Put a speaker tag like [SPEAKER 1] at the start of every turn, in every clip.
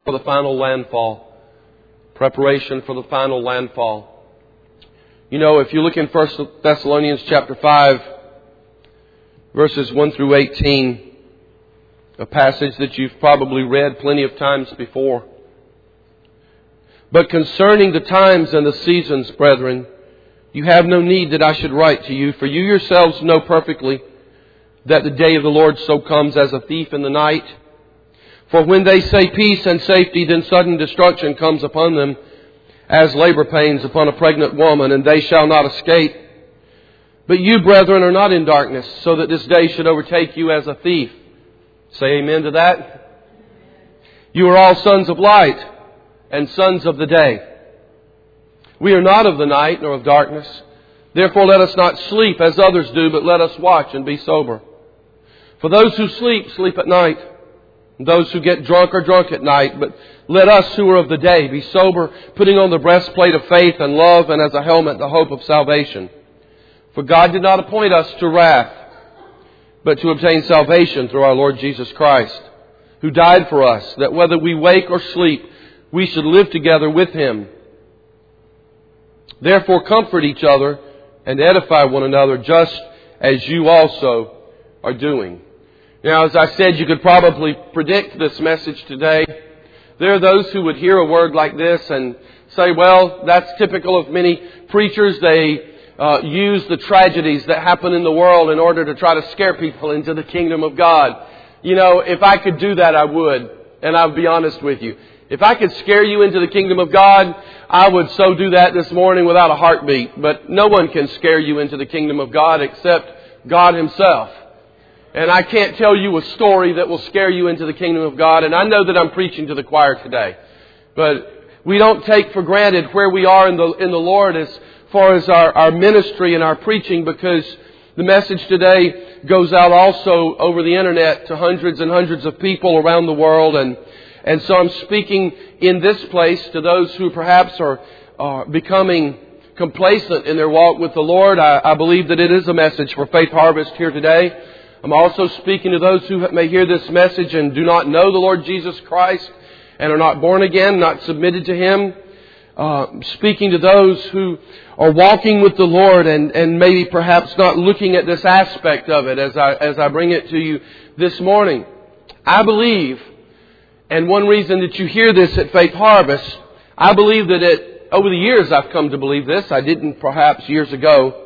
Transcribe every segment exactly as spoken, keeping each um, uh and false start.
[SPEAKER 1] for the final landfall. Preparation for the final landfall. You know, if you look in First Thessalonians chapter five, verses one through eighteen, a passage that you've probably read plenty of times before. But concerning the times and the seasons, brethren, you have no need that I should write to you, for you yourselves know perfectly that the day of the Lord so comes as a thief in the night. For when they say peace and safety, then sudden destruction comes upon them, as labor pains upon a pregnant woman, and they shall not escape. But you, brethren, are not in darkness, so that this day should overtake you as a thief. Say amen to that. You are all sons of light and sons of the day. We are not of the night nor of darkness. Therefore let us not sleep as others do, but let us watch and be sober. For those who sleep, sleep at night. And those who get drunk are drunk at night. But let us who are of the day be sober, putting on the breastplate of faith and love, and as a helmet the hope of salvation. For God did not appoint us to wrath, but to obtain salvation through our Lord Jesus Christ, who died for us, that whether we wake or sleep, we should live together with Him. Therefore comfort each other and edify one another, just as you also are doing. Now, as I said, you could probably predict this message today. There are those who would hear a word like this and say, well, that's typical of many preachers. They uh, use the tragedies that happen in the world in order to try to scare people into the kingdom of God. You know, if I could do that, I would. And I'll be honest with you. If I could scare you into the kingdom of God, I would so do that this morning without a heartbeat. But no one can scare you into the kingdom of God except God Himself. And I can't tell you a story that will scare you into the kingdom of God. And I know that I'm preaching to the choir today. But we don't take for granted where we are in the in the Lord as far as our, our ministry and our preaching, because the message today goes out also over the internet to hundreds and hundreds of people around the world. And, and so I'm speaking in this place to those who perhaps are uh, becoming complacent in their walk with the Lord. I, I believe that it is a message for Faith Harvest here today. I'm also speaking to those who may hear this message and do not know the Lord Jesus Christ and are not born again, not submitted to Him. Uh, speaking to those who are walking with the Lord and, and maybe perhaps not looking at this aspect of it as I, as I bring it to you this morning. I believe, and one reason that you hear this at Faith Harvest, I believe that it, over the years I've come to believe this. I didn't perhaps years ago.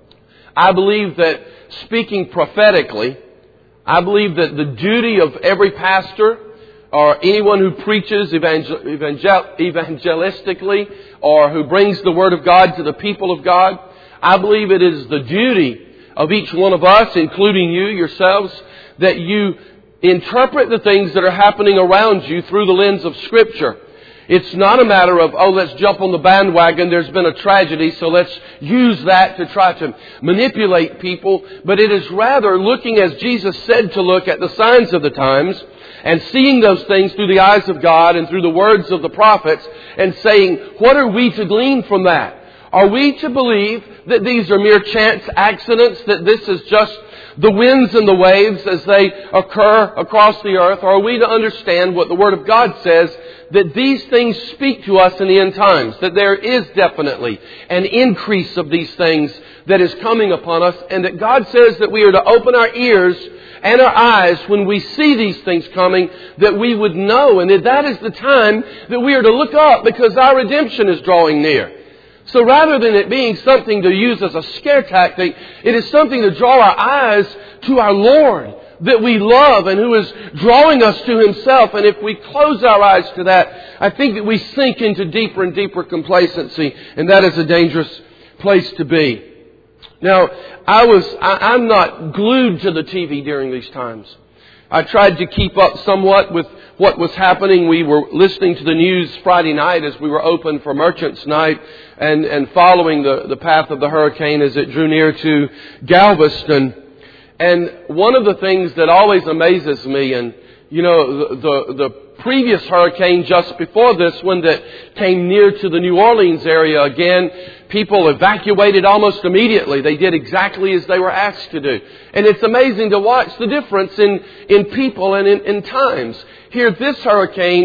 [SPEAKER 1] I believe that speaking prophetically, I believe that the duty of every pastor or anyone who preaches evangel- evangel- evangelistically or who brings the Word of God to the people of God, I believe it is the duty of each one of us, including you yourselves, that you interpret the things that are happening around you through the lens of Scripture. It's not a matter of, oh, let's jump on the bandwagon. There's been a tragedy, so let's use that to try to manipulate people. But it is rather looking, as Jesus said, to look at the signs of the times and seeing those things through the eyes of God and through the words of the prophets and saying, what are we to glean from that? Are we to believe that these are mere chance accidents, that this is just the winds and the waves as they occur across the earth? Or are we to understand what the Word of God says, that these things speak to us in the end times, that there is definitely an increase of these things that is coming upon us, and that God says that we are to open our ears and our eyes when we see these things coming, that we would know, and that that is the time that we are to look up because our redemption is drawing near. So rather than it being something to use as a scare tactic, it is something to draw our eyes to our Lord that we love and who is drawing us to Himself. And if we close our eyes to that, I think that we sink into deeper and deeper complacency, and that is a dangerous place to be. Now, I was, I, I'm not glued to the T V during these times. I tried to keep up somewhat with what was happening. We were listening to the news Friday night as we were open for Merchants Night and, and following the, the path of the hurricane as it drew near to Galveston. And one of the things that always amazes me, and you know, the, the, the previous hurricane just before this one that came near to the New Orleans area again, people evacuated almost immediately. They did exactly as they were asked to do. And it's amazing to watch the difference in, in people and in, in times. Here, this hurricane,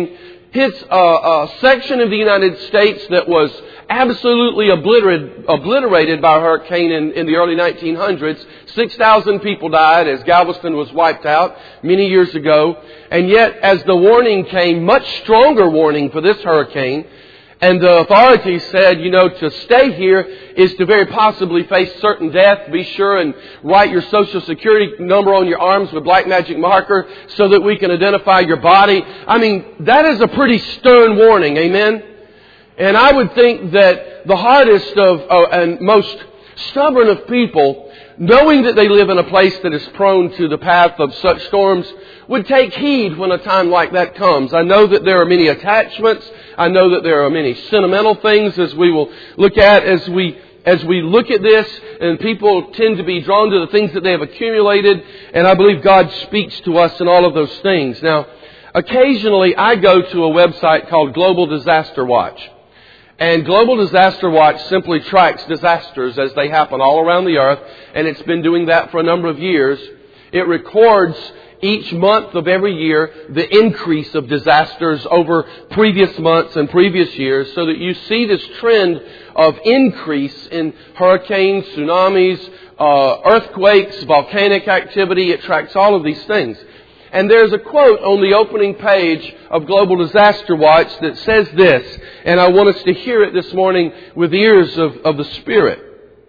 [SPEAKER 1] hits a, a section of the United States that was absolutely obliterated, obliterated by a hurricane in, in the early nineteen hundreds. six thousand people died as Galveston was wiped out many years ago. And yet, as the warning came, much stronger warning for this hurricane, and the authorities said, you know, to stay here is to very possibly face certain death. Be sure and write your Social Security number on your arms with black magic marker so that we can identify your body. I mean, that is a pretty stern warning, amen? And I would think that the hardest of uh, and most stubborn of people, knowing that they live in a place that is prone to the path of such storms, would take heed when a time like that comes. I know that there are many attachments. I know that there are many sentimental things as we will look at as we as we look at this, and people tend to be drawn to the things that they have accumulated, and I believe God speaks to us in all of those things. Now, occasionally I go to a website called Global Disaster Watch. And Global Disaster Watch simply tracks disasters as they happen all around the earth, and it's been doing that for a number of years. It records each month of every year the increase of disasters over previous months and previous years, so that you see this trend of increase in hurricanes, tsunamis, uh, earthquakes, volcanic activity. It tracks all of these things. And there's a quote on the opening page of Global Disaster Watch that says this, and I want us to hear it this morning with ears of, of the Spirit.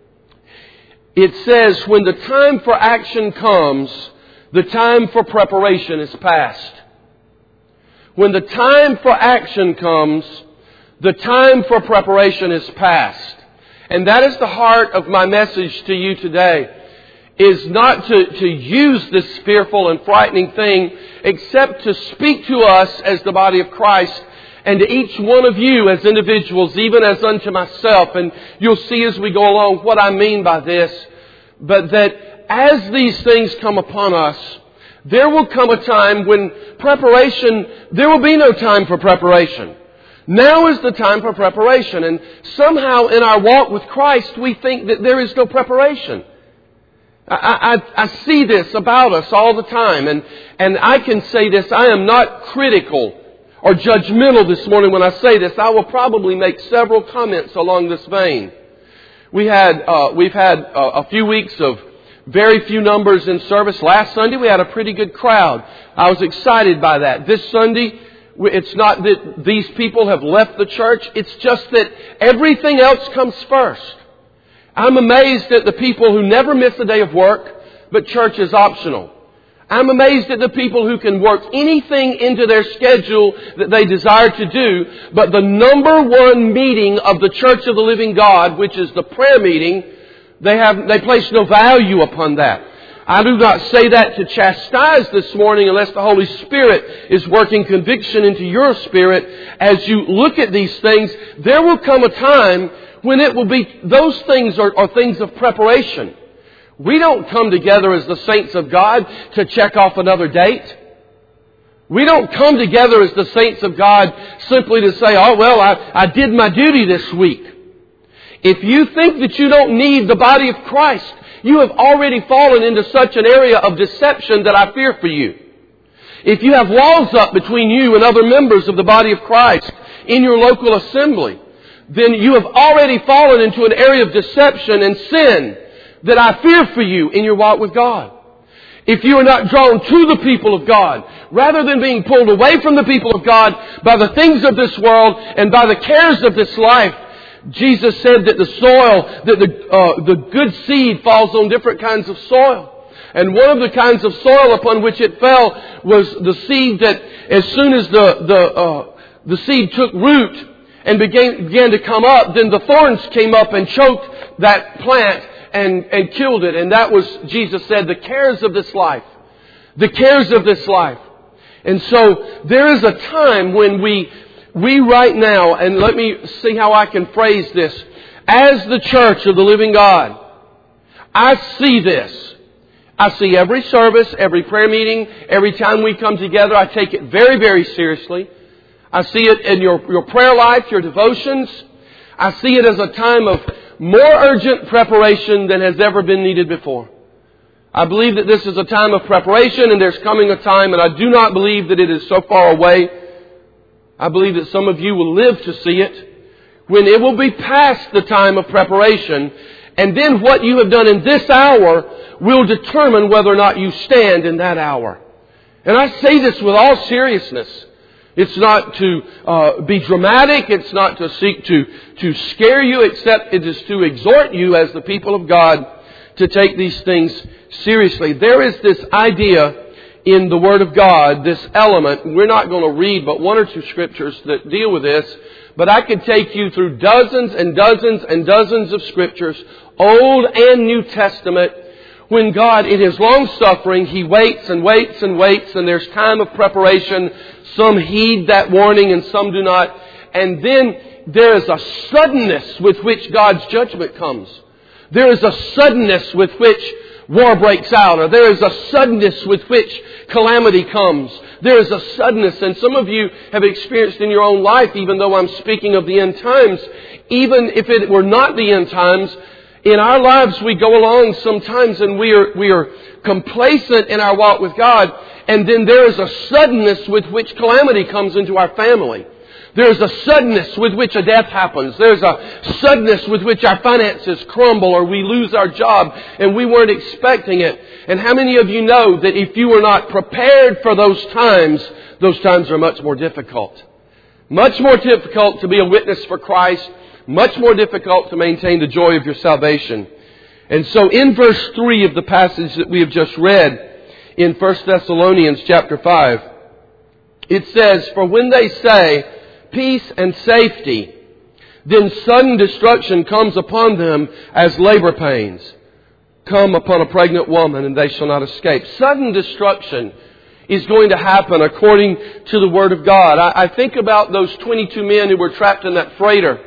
[SPEAKER 1] It says, when the time for action comes, the time for preparation is past. When the time for action comes, the time for preparation is past. And that is the heart of my message to you today. Is not to, to use this fearful and frightening thing, except to speak to us as the body of Christ, and to each one of you as individuals, even as unto myself. And you'll see as we go along what I mean by this. But that as these things come upon us, there will come a time when preparation, there will be no time for preparation. Now is the time for preparation. And somehow in our walk with Christ, we think that there is no preparation. I, I, I see this about us all the time, and, and I can say this, I am not critical or judgmental this morning when I say this. I will probably make several comments along this vein. We had, uh, we've had uh, a few weeks of very few numbers in service. Last Sunday we had a pretty good crowd. I was excited by that. This Sunday, it's not that these people have left the church, it's just that everything else comes first. I'm amazed at the people who never miss a day of work, but church is optional. I'm amazed at the people who can work anything into their schedule that they desire to do, but the number one meeting of the Church of the Living God, which is the prayer meeting, they have they place no value upon that. I do not say that to chastise this morning unless the Holy Spirit is working conviction into your spirit. As you look at these things, there will come a time when it will be, those things are, are things of preparation. We don't come together as the saints of God to check off another date. We don't come together as the saints of God simply to say, oh, well, I, I did my duty this week. If you think that you don't need the body of Christ, you have already fallen into such an area of deception that I fear for you. If you have walls up between you and other members of the body of Christ in your local assembly, then you have already fallen into an area of deception and sin that I fear for you in your walk with God. If you are not drawn to the people of God, rather than being pulled away from the people of God by the things of this world and by the cares of this life, Jesus said that the soil, that the, uh, the good seed falls on different kinds of soil. And one of the kinds of soil upon which it fell was the seed that as soon as the, the, uh, the seed took root, and began, began to come up, then the thorns came up and choked that plant and, and killed it. And that was, Jesus said, the cares of this life. The cares of this life. And so there is a time when we, we right now, and let me see how I can phrase this, as the church of the living God, I see this. I see every service, every prayer meeting, every time we come together, I take it very, very seriously. I see it in your, your prayer life, your devotions. I see it as a time of more urgent preparation than has ever been needed before. I believe that this is a time of preparation, and there's coming a time, and I do not believe that it is so far away, I believe that some of you will live to see it, when it will be past the time of preparation, and then what you have done in this hour will determine whether or not you stand in that hour. And I say this with all seriousness. It's not to uh, be dramatic. It's not to seek to, to scare you, except it is to exhort you as the people of God to take these things seriously. There is this idea in the Word of God, this element. We're not going to read but one or two scriptures that deal with this. But I could take you through dozens and dozens and dozens of scriptures, Old and New Testament, when God, in His long-suffering, He waits and waits and waits, and there's time of preparation. Some heed that warning and some do not. And then there is a suddenness with which God's judgment comes. There is a suddenness with which war breaks out, or there is a suddenness with which calamity comes. There is a suddenness, and some of you have experienced in your own life, even though I'm speaking of the end times, even if it were not the end times, in our lives we go along sometimes and we are, we are complacent in our walk with God, and then there is a suddenness with which calamity comes into our family. There's a suddenness with which a death happens. There's a suddenness with which our finances crumble or we lose our job and we weren't expecting it. And how many of you know that if you were not prepared for those times, those times are much more difficult? Much more difficult to be a witness for Christ. Much more difficult to maintain the joy of your salvation. And so in verse three of the passage that we have just read in First Thessalonians chapter five, it says, "For when they say peace and safety, then sudden destruction comes upon them as labor pains come upon a pregnant woman, and they shall not escape." Sudden destruction is going to happen according to the Word of God. I, I think about those twenty-two men who were trapped in that freighter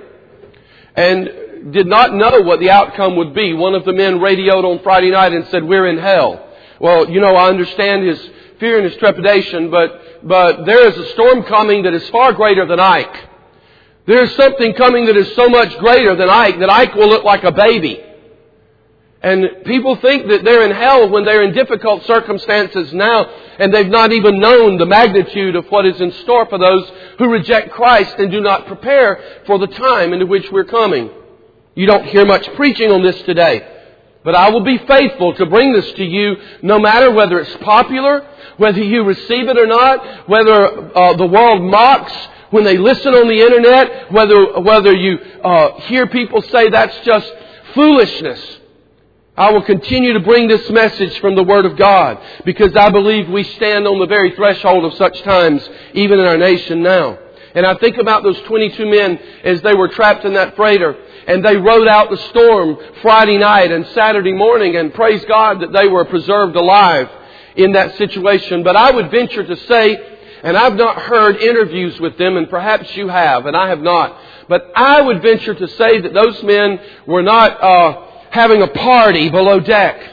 [SPEAKER 1] and did not know what the outcome would be. One of the men radioed on Friday night and said, "We're in hell." Well, you know, I understand his fear and his trepidation, but But there is a storm coming that is far greater than Ike. There is something coming that is so much greater than Ike that Ike will look like a baby. And people think that they're in hell when they're in difficult circumstances now, and they've not even known the magnitude of what is in store for those who reject Christ and do not prepare for the time into which we're coming. You don't hear much preaching on this today. But I will be faithful to bring this to you no matter whether it's popular, whether you receive it or not, whether uh, the world mocks when they listen on the internet, whether whether you uh, hear people say that's just foolishness. I will continue to bring this message from the Word of God because I believe we stand on the very threshold of such times, even in our nation now. And I think about those twenty-two men as they were trapped in that freighter. And they rode out the storm Friday night and Saturday morning, and praise God that they were preserved alive in that situation. But I would venture to say, and I've not heard interviews with them, and perhaps you have, and I have not. But I would venture to say that those men were not uh, having a party below deck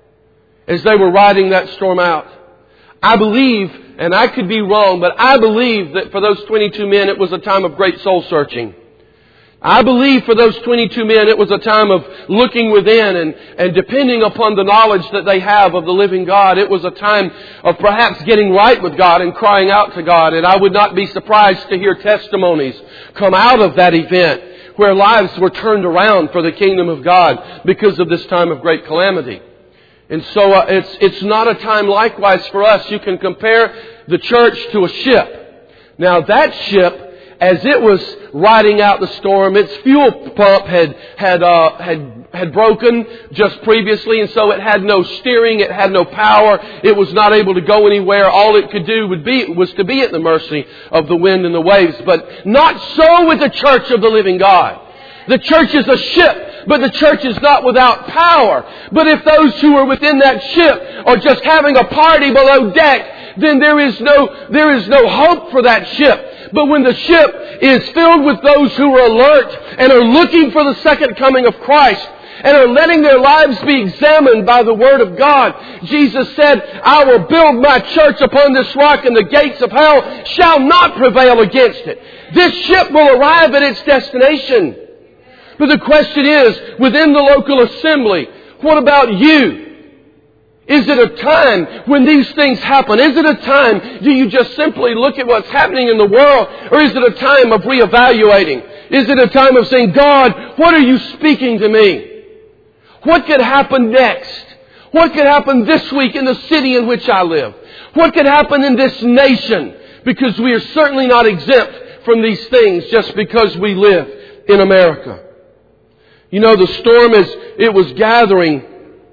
[SPEAKER 1] as they were riding that storm out. I believe, and I could be wrong, but I believe that for those twenty-two men it was a time of great soul searching. I believe for those twenty-two men it was a time of looking within and, and depending upon the knowledge that they have of the living God. It was a time of perhaps getting right with God and crying out to God. And I would not be surprised to hear testimonies come out of that event where lives were turned around for the kingdom of God because of this time of great calamity. And so uh, it's, it's not a time likewise for us. You can compare the church to a ship. Now that ship, as it was riding out the storm, its fuel pump had had uh, had had broken just previously, and so it had no steering, it had no power, it was not able to go anywhere. All it could do would be was to be at the mercy of the wind and the waves. But not so with the church of the living God. The church is a ship, but the church is not without power. But if those who are within that ship are just having a party below deck, then there is no there is no hope for that ship. But when the ship is filled with those who are alert and are looking for the second coming of Christ and are letting their lives be examined by the Word of God, Jesus said, "I will build my church upon this rock, and the gates of hell shall not prevail against it." This ship will arrive at its destination. But the question is, within the local assembly, what about you? Is it a time when these things happen? Is it a time, do you just simply look at what's happening in the world? Or is it a time of reevaluating? Is it a time of saying, God, what are you speaking to me? What could happen next? What could happen this week in the city in which I live? What could happen in this nation? Because we are certainly not exempt from these things just because we live in America. You know, the storm is, it was gathering.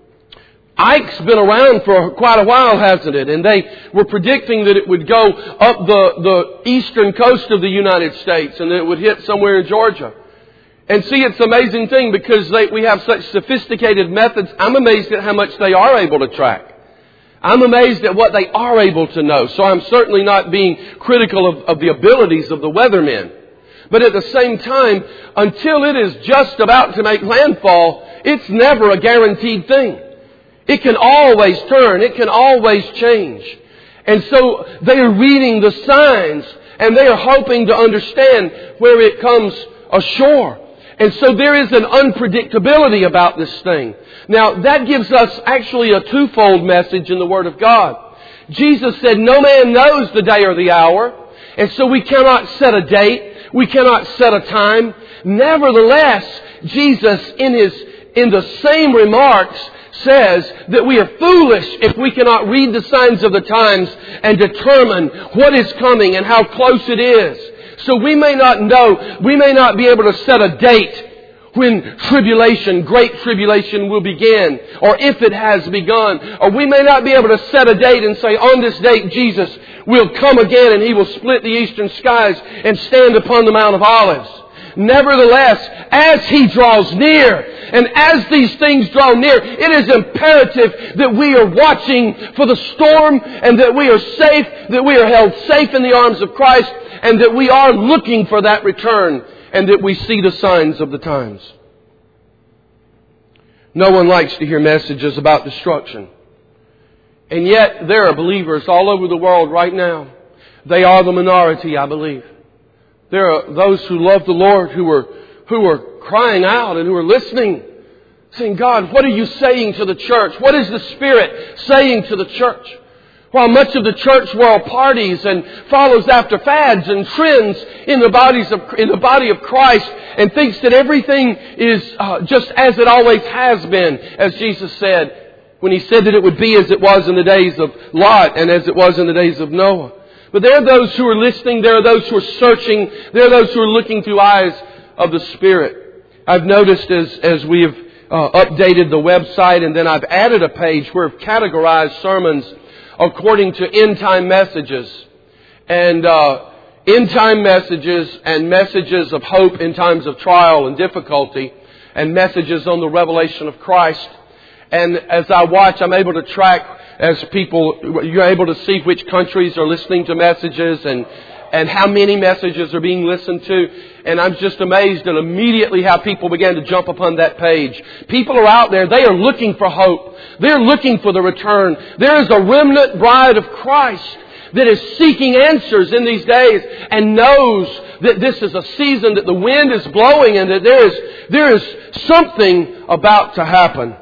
[SPEAKER 1] Ike's been around for quite a while, hasn't it? And they were predicting that it would go up the, the eastern coast of the United States and that it would hit somewhere in Georgia. And see, it's an amazing thing because they, we have such sophisticated methods. I'm amazed at how much they are able to track. I'm amazed at what they are able to know. So I'm certainly not being critical of, of the abilities of the weathermen. But at the same time, until it is just about to make landfall, it's never a guaranteed thing. It can always turn. It can always change. And so they are reading the signs and they are hoping to understand where it comes ashore. And so there is an unpredictability about this thing. Now, that gives us actually a twofold message in the Word of God. Jesus said, no man knows the day or the hour. And so we cannot set a date. We cannot set a time. Nevertheless, Jesus, in his, in the same remarks, says that we are foolish if we cannot read the signs of the times and determine what is coming and how close it is. So we may not know, we may not be able to set a date when tribulation, great tribulation will begin, or if it has begun. Or we may not be able to set a date and say, on this date Jesus will come again and He will split the eastern skies and stand upon the Mount of Olives. Nevertheless, as He draws near, and as these things draw near, it is imperative that we are watching for the storm and that we are safe, that we are held safe in the arms of Christ, and that we are looking for that return, and that we see the signs of the times. No one likes to hear messages about destruction. And yet, there are believers all over the world right now. They are the minority, I believe. There are those who love the Lord who are, who are crying out and who are listening, saying, God, what are you saying to the church? What is the Spirit saying to the church? While much of the church world parties and follows after fads and trends in the bodies of in the body of Christ and thinks that everything is uh, just as it always has been, as Jesus said when He said that it would be as it was in the days of Lot and as it was in the days of Noah. But there are those who are listening. There are those who are searching. There are those who are looking through eyes of the Spirit. I've noticed as as we have uh, updated the website, and then I've added a page where I've categorized sermons according to end-time messages. And uh, end-time messages and messages of hope in times of trial and difficulty, and messages on the revelation of Christ. And as I watch, I'm able to track as people, you're able to see which countries are listening to messages and and how many messages are being listened to. And I'm just amazed at immediately how people began to jump upon that page. People are out there. They are looking for hope. They're looking for the return. There is a remnant bride of Christ that is seeking answers in these days and knows that this is a season that the wind is blowing and that there is, there is something about to happen.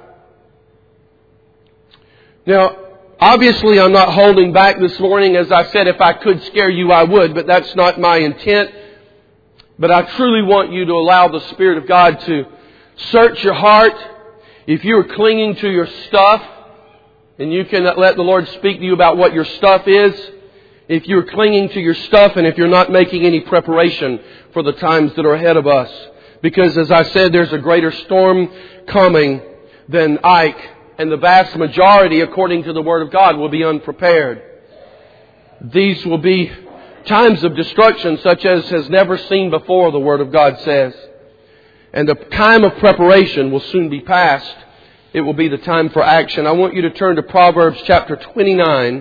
[SPEAKER 1] Now, obviously, I'm not holding back this morning. As I said, if I could scare you, I would, but that's not my intent. But I truly want you to allow the Spirit of God to search your heart. If you're clinging to your stuff, and you can let the Lord speak to you about what your stuff is. If you're clinging to your stuff and if you're not making any preparation for the times that are ahead of us. Because as I said, there's a greater storm coming than Ike. And the vast majority, according to the Word of God, will be unprepared. These will be times of destruction such as has never seen before, the Word of God says. And the time of preparation will soon be past. It will be the time for action. I want you to turn to Proverbs chapter twenty-nine.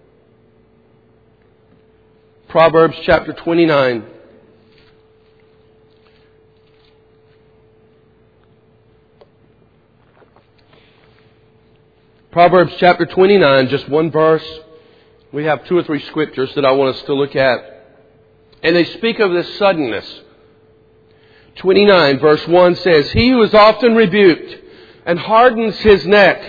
[SPEAKER 1] Proverbs chapter twenty-nine. Proverbs chapter twenty-nine, just one verse. We have two or three scriptures that I want us to look at. And they speak of this suddenness. twenty-nine verse one says, He who is often rebuked and hardens his neck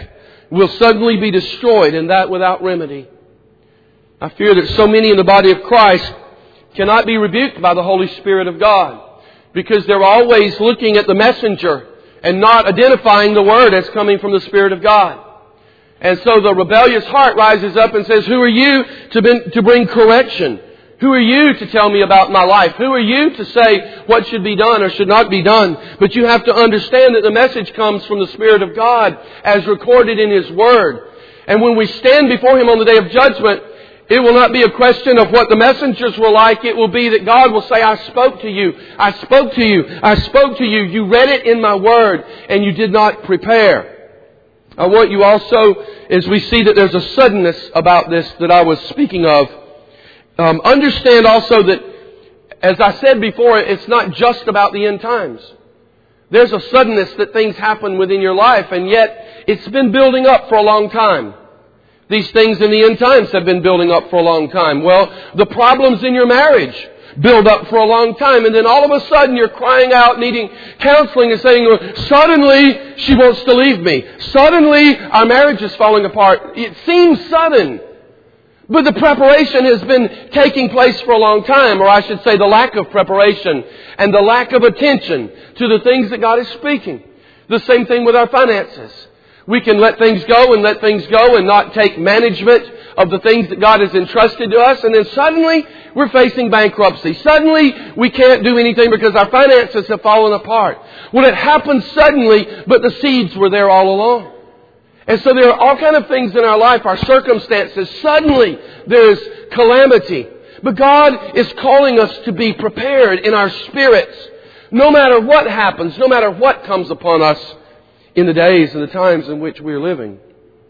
[SPEAKER 1] will suddenly be destroyed, and that without remedy. I fear that so many in the body of Christ cannot be rebuked by the Holy Spirit of God because they're always looking at the messenger and not identifying the Word as coming from the Spirit of God. And so the rebellious heart rises up and says, who are you to, be, to bring correction? Who are you to tell me about my life? Who are you to say what should be done or should not be done? But you have to understand that the message comes from the Spirit of God as recorded in His Word. And when we stand before Him on the day of judgment, it will not be a question of what the messengers were like. It will be that God will say, I spoke to you. I spoke to you. I spoke to you. You read it in my Word and you did not prepare. I want you also, as we see that there's a suddenness about this that I was speaking of, Um, understand also that, as I said before, it's not just about the end times. There's a suddenness that things happen within your life, and yet it's been building up for a long time. These things in the end times have been building up for a long time. Well, the problems in your marriage build up for a long time, and then all of a sudden you're crying out, needing counseling and saying, suddenly she wants to leave me. Suddenly our marriage is falling apart. It seems sudden. But the preparation has been taking place for a long time, or I should say the lack of preparation and the lack of attention to the things that God is speaking. The same thing with our finances. We can let things go and let things go and not take management of the things that God has entrusted to us, and then suddenly we're facing bankruptcy. Suddenly we can't do anything because our finances have fallen apart. Well, it happened suddenly, but the seeds were there all along. And so there are all kinds of things in our life, our circumstances. Suddenly there is calamity. But God is calling us to be prepared in our spirits, no matter what happens, no matter what comes upon us in the days and the times in which we are living.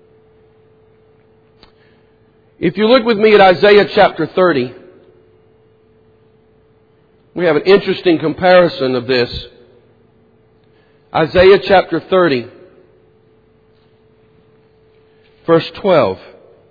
[SPEAKER 1] If you look with me at Isaiah chapter thirty, we have an interesting comparison of this. Isaiah chapter thirty. Verse twelve.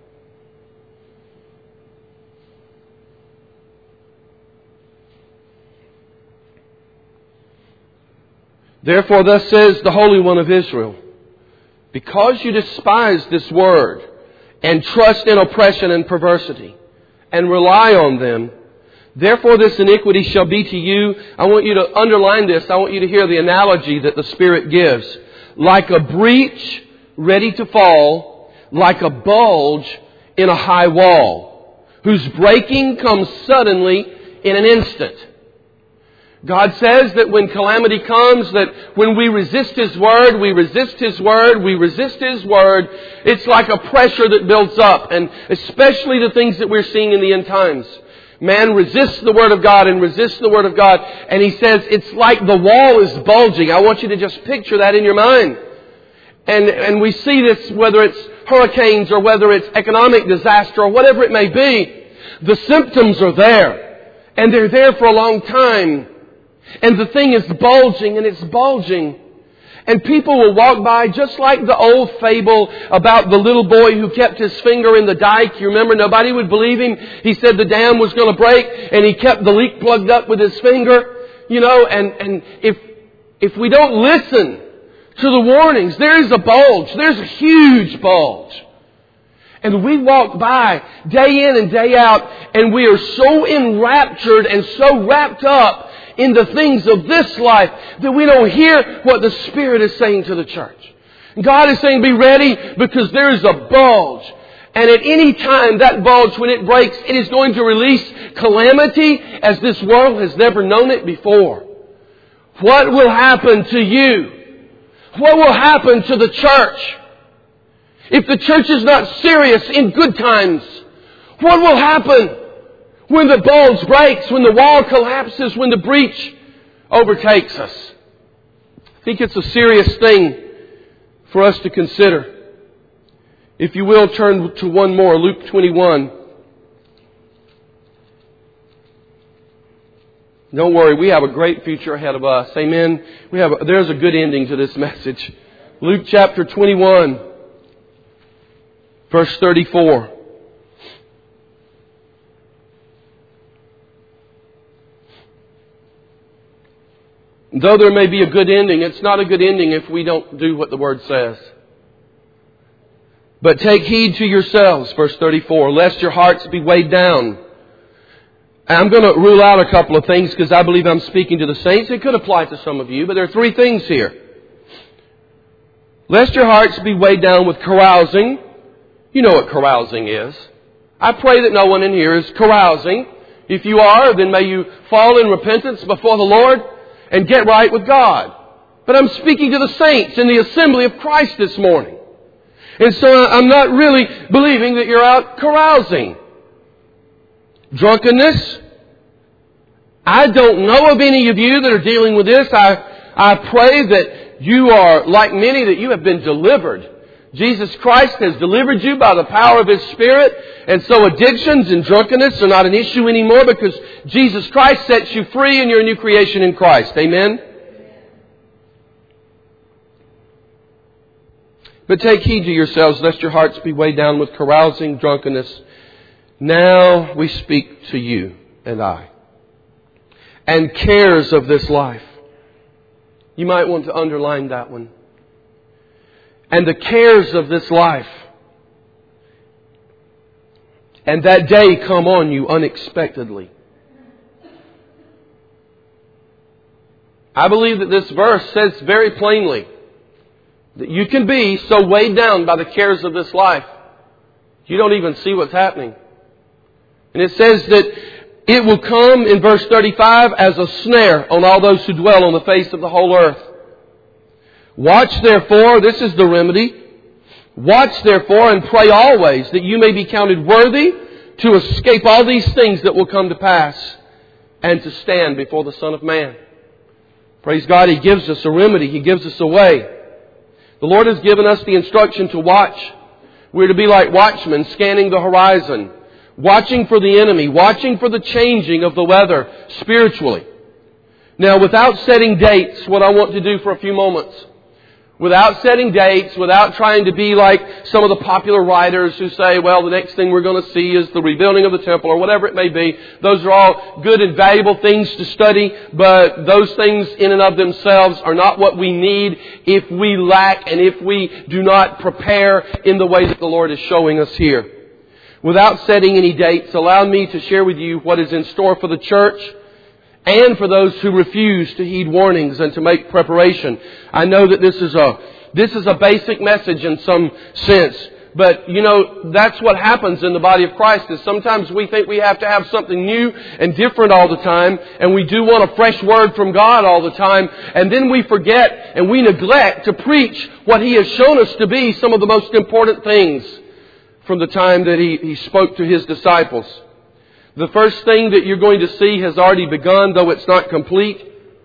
[SPEAKER 1] Therefore thus says the Holy One of Israel, because you despise this word and trust in oppression and perversity and rely on them, therefore this iniquity shall be to you. I want you to underline this. I want you to hear the analogy that the Spirit gives. Like a breach ready to fall, like a bulge in a high wall, whose breaking comes suddenly in an instant. God says that when calamity comes, that when we resist His Word, we resist His Word, we resist His Word, it's like a pressure that builds up, and especially the things that we're seeing in the end times. Man resists the Word of God and resists the Word of God, and He says it's like the wall is bulging. I want you to just picture that in your mind. And, and we see this whether it's hurricanes or whether it's economic disaster or whatever it may be. The symptoms are there. And they're there for a long time. And the thing is bulging and it's bulging. And people will walk by just like the old fable about the little boy who kept his finger in the dike. You remember, nobody would believe him. He said the dam was going to break and he kept the leak plugged up with his finger. You know, and, and if, if we don't listen to the warnings, there is a bulge. There's a huge bulge. And we walk by day in and day out, and we are so enraptured and so wrapped up in the things of this life that we don't hear what the Spirit is saying to the church. God is saying, be ready, because there is a bulge. And at any time, that bulge, when it breaks, it is going to release calamity as this world has never known it before. What will happen to you? What will happen to the church if the church is not serious in good times? What will happen when the bulge breaks, when the wall collapses, when the breach overtakes us? I think it's a serious thing for us to consider. If you will, turn to one more, Luke twenty-one. Don't worry, we have a great future ahead of us. Amen. We have a, there's a good ending to this message. Luke chapter twenty-one, verse thirty-four. Though there may be a good ending, it's not a good ending if we don't do what the Word says. But take heed to yourselves, verse thirty-four, lest your hearts be weighed down. And I'm going to rule out a couple of things because I believe I'm speaking to the saints. It could apply to some of you, but there are three things here. Lest your hearts be weighed down with carousing. You know what carousing is. I pray that no one in here is carousing. If you are, then may you fall in repentance before the Lord and get right with God. But I'm speaking to the saints in the assembly of Christ this morning. And so I'm not really believing that you're out carousing. Drunkenness. I don't know of any of you that are dealing with this. I, I pray that you are, like many, that you have been delivered. Jesus Christ has delivered you by the power of His Spirit. And so addictions and drunkenness are not an issue anymore because Jesus Christ sets you free and you're a new creation in Christ. Amen? But take heed to yourselves, lest your hearts be weighed down with carousing, drunkenness. Now we speak to you and I. And cares of this life. You might want to underline that one. And the cares of this life. And that day come on you unexpectedly. I believe that this verse says very plainly that you can be so weighed down by the cares of this life, you don't even see what's happening. And it says that it will come in verse thirty-five as a snare on all those who dwell on the face of the whole earth. Watch therefore, this is the remedy. Watch therefore and pray always that you may be counted worthy to escape all these things that will come to pass and to stand before the Son of Man. Praise God, He gives us a remedy. He gives us a way. The Lord has given us the instruction to watch. We're to be like watchmen scanning the horizon, watching for the enemy, watching for the changing of the weather spiritually. Now, without setting dates, what I want to do for a few moments, without setting dates, without trying to be like some of the popular writers who say, well, the next thing we're going to see is the rebuilding of the temple or whatever it may be. Those are all good and valuable things to study, but those things in and of themselves are not what we need if we lack and if we do not prepare in the way that the Lord is showing us here. Without setting any dates, allow me to share with you what is in store for the church and for those who refuse to heed warnings and to make preparation. I know that this is a this is a basic message in some sense. But, you know, that's what happens in the body of Christ is sometimes we think we have to have something new and different all the time. And we do want a fresh word from God all the time. And then we forget and we neglect to preach what He has shown us to be some of the most important things from the time that He, he spoke to His disciples. The first thing that you're going to see has already begun, though it's not complete.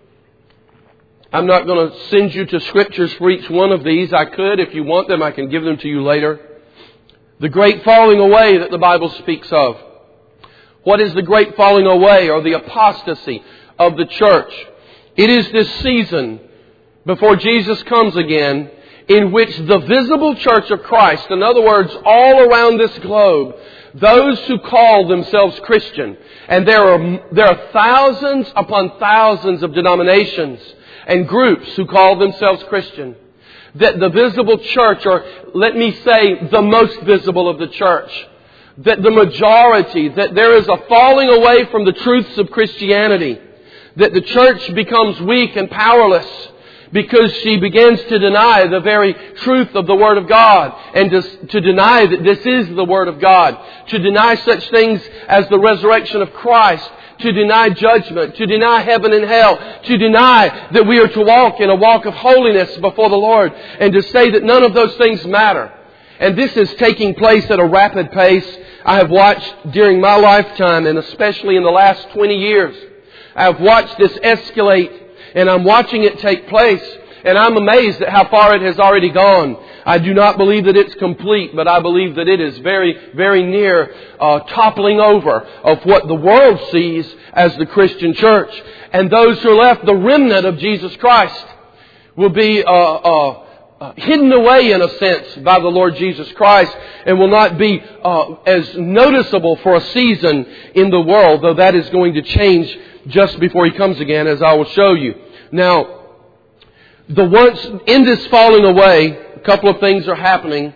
[SPEAKER 1] I'm not going to send you to scriptures for each one of these. I could. If you want them, I can give them to you later. The great falling away that the Bible speaks of. What is the great falling away or the apostasy of the church? It is this season before Jesus comes again in which the visible church of Christ, in other words, all around this globe, those who call themselves Christian, and there are there are thousands upon thousands of denominations and groups who call themselves Christian, that the visible church, or let me say the most visible of the church, that the majority, that there is a falling away from the truths of Christianity, that the church becomes weak and powerless, because she begins to deny the very truth of the Word of God and to, to deny that this is the Word of God. To deny such things as the resurrection of Christ. To deny judgment. To deny heaven and hell. To deny that we are to walk in a walk of holiness before the Lord. And to say that none of those things matter. And this is taking place at a rapid pace. I have watched during my lifetime, and especially in the last twenty years, I have watched this escalate. And I'm watching it take place. And I'm amazed at how far it has already gone. I do not believe that it's complete, but I believe that it is very, very near uh, toppling over of what the world sees as the Christian church. And those who are left, the remnant of Jesus Christ, will be uh, uh, uh, hidden away in a sense by the Lord Jesus Christ and will not be uh, as noticeable for a season in the world, though that is going to change just before He comes again, as I will show you. Now, the once in this falling away, a couple of things are happening.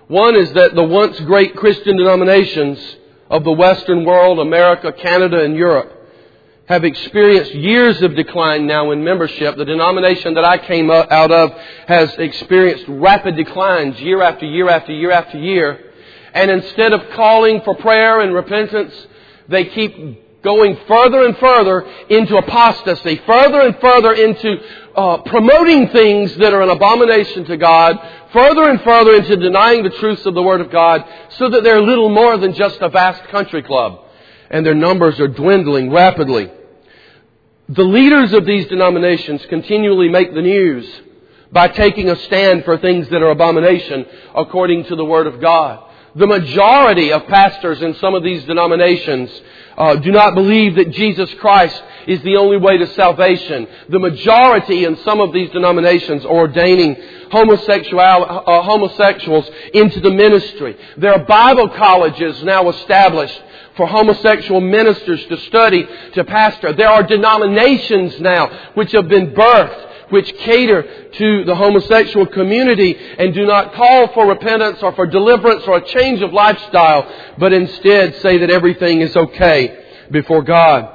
[SPEAKER 1] One is that the once great Christian denominations of the Western world, America, Canada, and Europe, have experienced years of decline now in membership. The denomination that I came out of has experienced rapid declines year after year after year after year. And instead of calling for prayer and repentance, they keep going further and further into apostasy, further and further into uh, promoting things that are an abomination to God, further and further into denying the truths of the Word of God, so that they're little more than just a vast country club. And their numbers are dwindling rapidly. The leaders of these denominations continually make the news by taking a stand for things that are abomination according to the Word of God. The majority of pastors in some of these denominations uh, do not believe that Jesus Christ is the only way to salvation. The majority in some of these denominations are ordaining homosexual, uh, homosexuals into the ministry. There are Bible colleges now established for homosexual ministers to study, to pastor. There are denominations now which have been birthed, which cater to the homosexual community and do not call for repentance or for deliverance or a change of lifestyle, but instead say that everything is okay before God.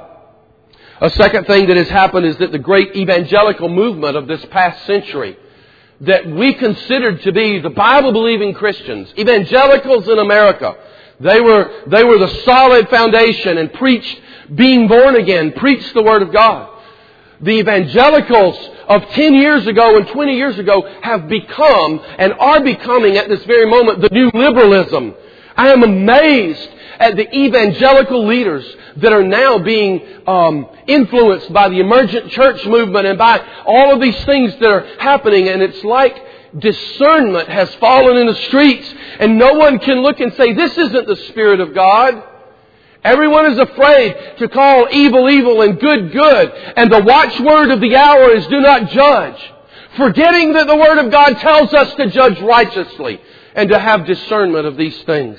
[SPEAKER 1] A second thing that has happened is that the great evangelical movement of this past century that we considered to be the Bible-believing Christians, evangelicals in America, They were, they were the solid foundation and preached being born again, preached the Word of God. The evangelicals of ten years ago and twenty years ago have become and are becoming at this very moment the new liberalism. I am amazed at the evangelical leaders that are now being um, influenced by the emergent church movement and by all of these things that are happening. And it's like discernment has fallen in the streets and no one can look and say, this isn't the Spirit of God. Everyone is afraid to call evil evil and good good. And the watchword of the hour is do not judge. Forgetting that the Word of God tells us to judge righteously and to have discernment of these things.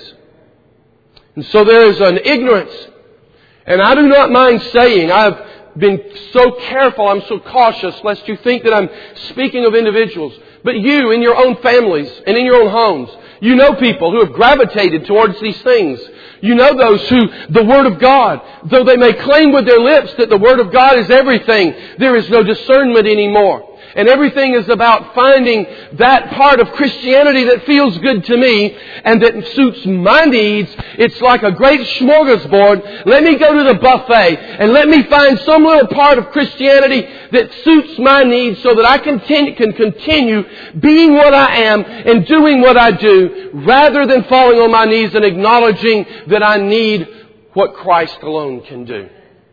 [SPEAKER 1] And so there is an ignorance. And I do not mind saying, I've been so careful, I'm so cautious, lest you think that I'm speaking of individuals. But you, in your own families and in your own homes, you know people who have gravitated towards these things. You know those who, the Word of God, though they may claim with their lips that the Word of God is everything, there is no discernment anymore. And everything is about finding that part of Christianity that feels good to me and that suits my needs. It's like a great smorgasbord. Let me go to the buffet and let me find some little part of Christianity that suits my needs so that I can can continue being what I am and doing what I do rather than falling on my knees and acknowledging that I need what Christ alone can do.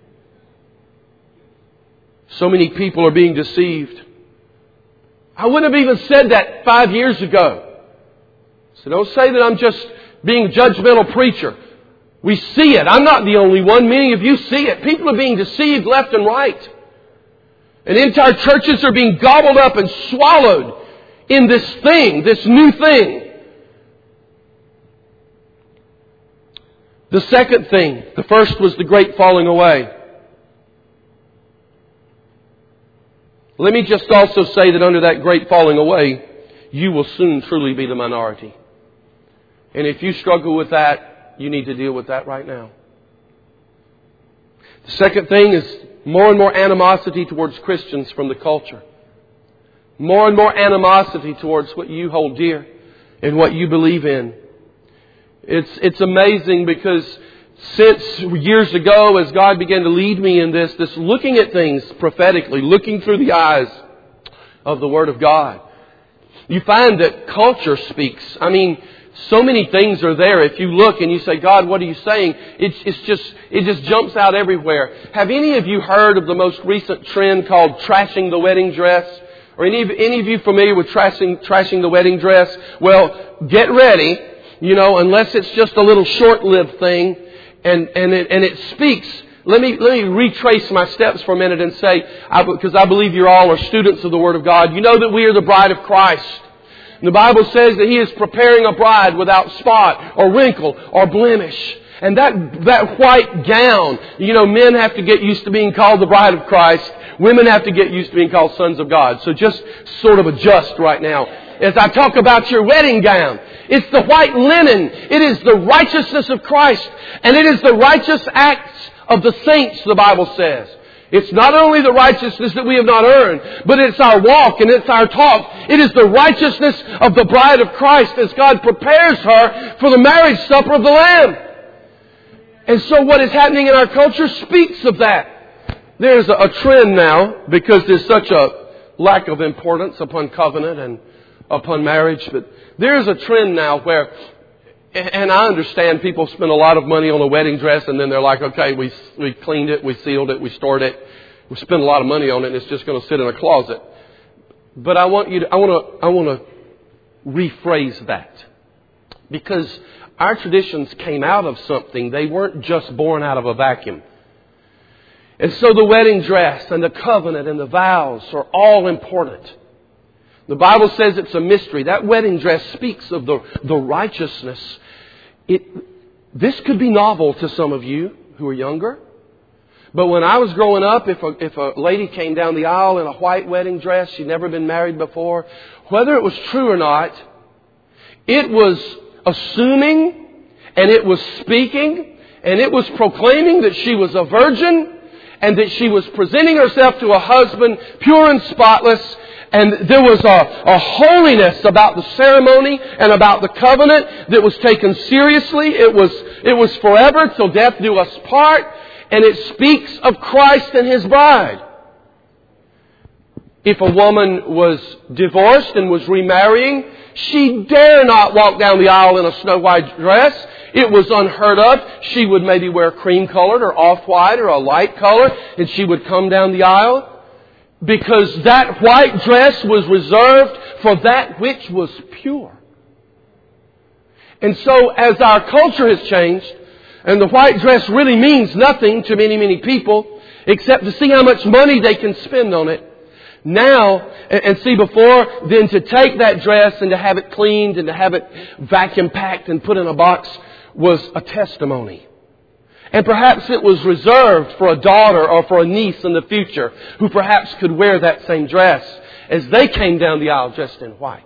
[SPEAKER 1] So many people are being deceived. I wouldn't have even said that five years ago. So don't say that I'm just being a judgmental preacher. We see it. I'm not the only one. Many of you see it. People are being deceived left and right. And entire churches are being gobbled up and swallowed in this thing, this new thing. The second thing, the first was the great falling away. Let me just also say that under that great falling away, you will soon truly be the minority. And if you struggle with that, you need to deal with that right now. The second thing is more and more animosity towards Christians from the culture. More and more animosity towards what you hold dear and what you believe in. It's, it's amazing because since years ago, as God began to lead me in this, this looking at things prophetically, looking through the eyes of the Word of God, you find that culture speaks. I mean, so many things are there. If you look and you say, God, what are you saying? It's, it's just, it just jumps out everywhere. Have any of you heard of the most recent trend called trashing the wedding dress? Or any of, any of you familiar with trashing, trashing the wedding dress? Well, get ready. You know, unless it's just a little short-lived thing. And, and, it, and it speaks. Let me, let me retrace my steps for a minute and say, I, because I believe you all are students of the Word of God. You know that we are the bride of Christ. And the Bible says that He is preparing a bride without spot or wrinkle or blemish. And that, that white gown, you know, men have to get used to being called the bride of Christ. Women have to get used to being called sons of God. So just sort of adjust right now. as I talk about your wedding gown. It's the white linen. It is the righteousness of Christ. And it is the righteous acts of the saints, the Bible says. It's not only the righteousness that we have not earned, but it's our walk and it's our talk. It is the righteousness of the bride of Christ as God prepares her for the marriage supper of the Lamb. And so what is happening in our culture speaks of that. There's a, a trend now, because there's such a lack of importance upon covenant and upon marriage, but there's a trend now where, and I understand people spend a lot of money on a wedding dress and then they're like, okay, we we cleaned it, we sealed it, we stored it, we spent a lot of money on it and it's just going to sit in a closet. But I want you to, I want to, I want to rephrase that. Because our traditions came out of something. They weren't just born out of a vacuum. And so the wedding dress and the covenant and the vows are all important. The Bible says it's a mystery. That wedding dress speaks of the, the righteousness. It, this could be novel to some of you who are younger. But when I was growing up, if a, if a lady came down the aisle in a white wedding dress, she'd never been married before, whether it was true or not, it was assuming and it was speaking and it was proclaiming that she was a virgin and that she was presenting herself to a husband pure and spotless. And there was a, a holiness about the ceremony and about the covenant that was taken seriously. It was, it was forever till death do us part. And it speaks of Christ and His bride. If a woman was divorced and was remarrying, she dare not walk down the aisle in a snow white dress. It was unheard of. She would maybe wear cream colored or off-white or a light color, and she would come down the aisle. Because that white dress was reserved for that which was pure. And so as our culture has changed, and the white dress really means nothing to many, many people, except to see how much money they can spend on it. Now, and see before, then to take that dress and to have it cleaned and to have it vacuum packed and put in a box was a testimony. And perhaps it was reserved for a daughter or for a niece in the future who perhaps could wear that same dress as they came down the aisle dressed in white.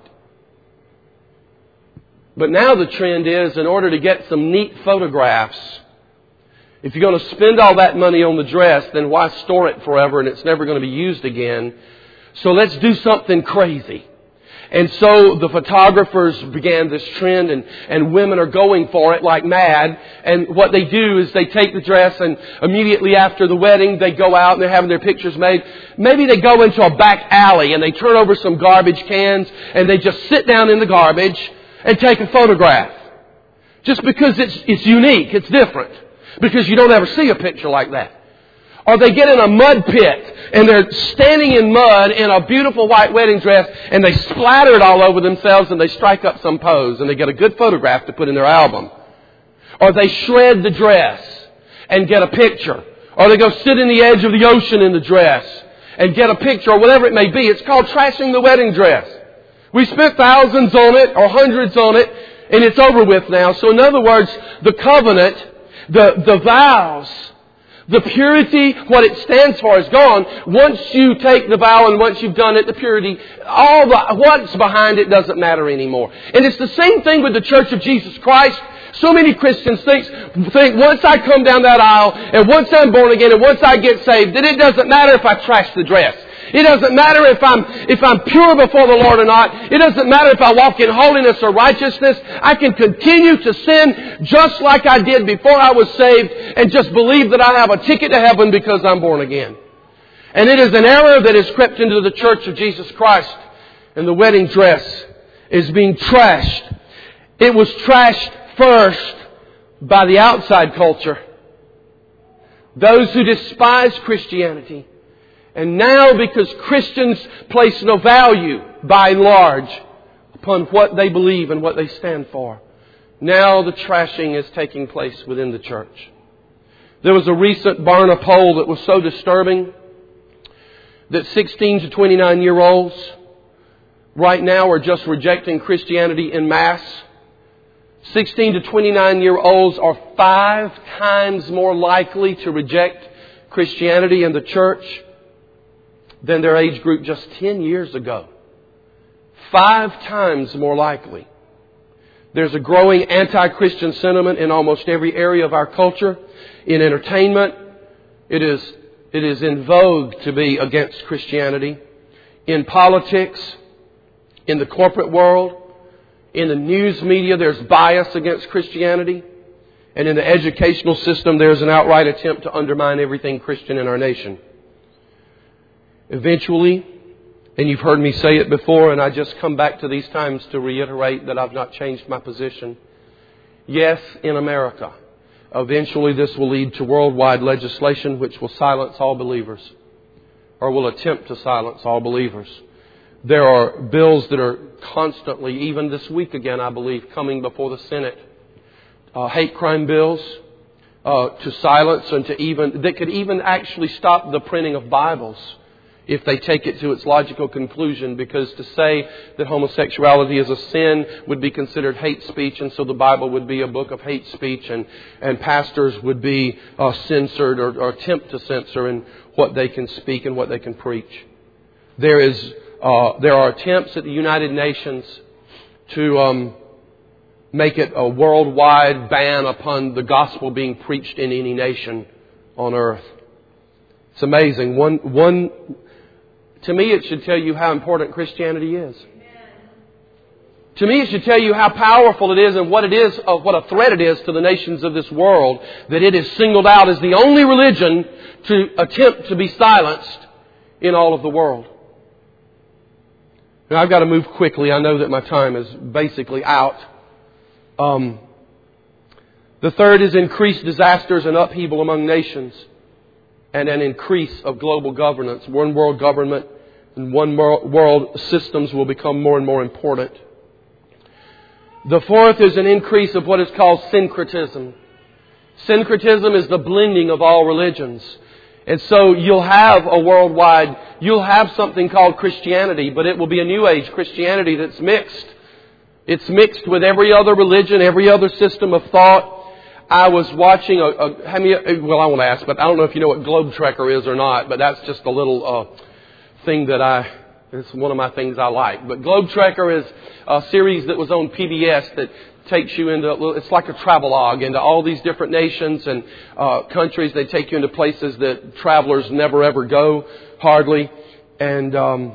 [SPEAKER 1] But now the trend is, in order to get some neat photographs, if you're going to spend all that money on the dress, then why store it forever and it's never going to be used again? So let's do something crazy. And so the photographers began this trend, and, and women are going for it like mad. And what they do is they take the dress, and immediately after the wedding they go out and they're having their pictures made. Maybe they go into a back alley and they turn over some garbage cans and they just sit down in the garbage and take a photograph. Just because it's, it's unique, it's different. Because you don't ever see a picture like that. Or they get in a mud pit and they're standing in mud in a beautiful white wedding dress and they splatter it all over themselves and they strike up some pose and they get a good photograph to put in their album. Or they shred the dress and get a picture. Or they go sit in the edge of the ocean in the dress and get a picture, or whatever it may be. It's called trashing the wedding dress. We spent thousands on it or hundreds on it and it's over with now. So in other words, the covenant, the, the vows, the purity, what it stands for is gone. Once you take the vow and once you've done it, the purity, all the, what's behind it doesn't matter anymore. And it's the same thing with the Church of Jesus Christ. So many Christians think, think once I come down that aisle and once I'm born again and once I get saved, then it doesn't matter if I trash the dress. It doesn't matter if I'm, if I'm pure before the Lord or not. It doesn't matter if I walk in holiness or righteousness. I can continue to sin just like I did before I was saved and just believe that I have a ticket to heaven because I'm born again. And it is an error that has crept into the Church of Jesus Christ. And the wedding dress is being trashed. It was trashed first by the outside culture. Those who despise Christianity. And now, because Christians place no value, by and large, upon what they believe and what they stand for, now the trashing is taking place within the church. There was a recent Barna poll that was so disturbing that sixteen to twenty-nine year olds right now are just rejecting Christianity en masse. sixteen to twenty-nine year olds are five times more likely to reject Christianity and the church than their age group just ten years ago. five times more likely. There's a growing anti-Christian sentiment in almost every area of our culture. In entertainment, it is, it is in vogue to be against Christianity. In politics, in the corporate world, in the news media, there's bias against Christianity. And in the educational system, there's an outright attempt to undermine everything Christian in our nation. Eventually, and you've heard me say it before, and I just come back to these times to reiterate that I've not changed my position. Yes, in America, eventually this will lead to worldwide legislation which will silence all believers, or will attempt to silence all believers. There are bills that are constantly, even this week again, I believe, coming before the Senate. Uh, hate crime bills uh, to silence and to even, that could even actually stop the printing of Bibles if they take it to its logical conclusion, because to say that homosexuality is a sin would be considered hate speech, and so the Bible would be a book of hate speech, and, and pastors would be uh, censored or, or attempt to censor in what they can speak and what they can preach. There is uh, there are attempts at the United Nations to um, make it a worldwide ban upon the gospel being preached in any nation on earth. It's amazing. One one. To me, it should tell you how important Christianity is. To me, it should tell you how powerful it is and what it is, uh, what a threat it is to the nations of this world, that it is singled out as the only religion to attempt to be silenced in all of the world. Now, I've got to move quickly. I know that my time is basically out. Um, the third is increased disasters and upheaval among nations, and an increase of global governance. One world government and one world systems will become more and more important. The fourth is an increase of what is called syncretism. Syncretism is the blending of all religions. And so you'll have a worldwide, you'll have something called Christianity, but it will be a New Age Christianity that's mixed. It's mixed with every other religion, every other system of thought. I was watching a, a how many, well, I won't ask, but I don't know if you know what Globe Trekker is or not, but that's just a little uh, thing that I, it's one of my things I like. But Globe Trekker is a series that was on P B S that takes you into, it's like a travelogue into all these different nations and uh, countries. They take you into places that travelers never ever go, hardly. And um,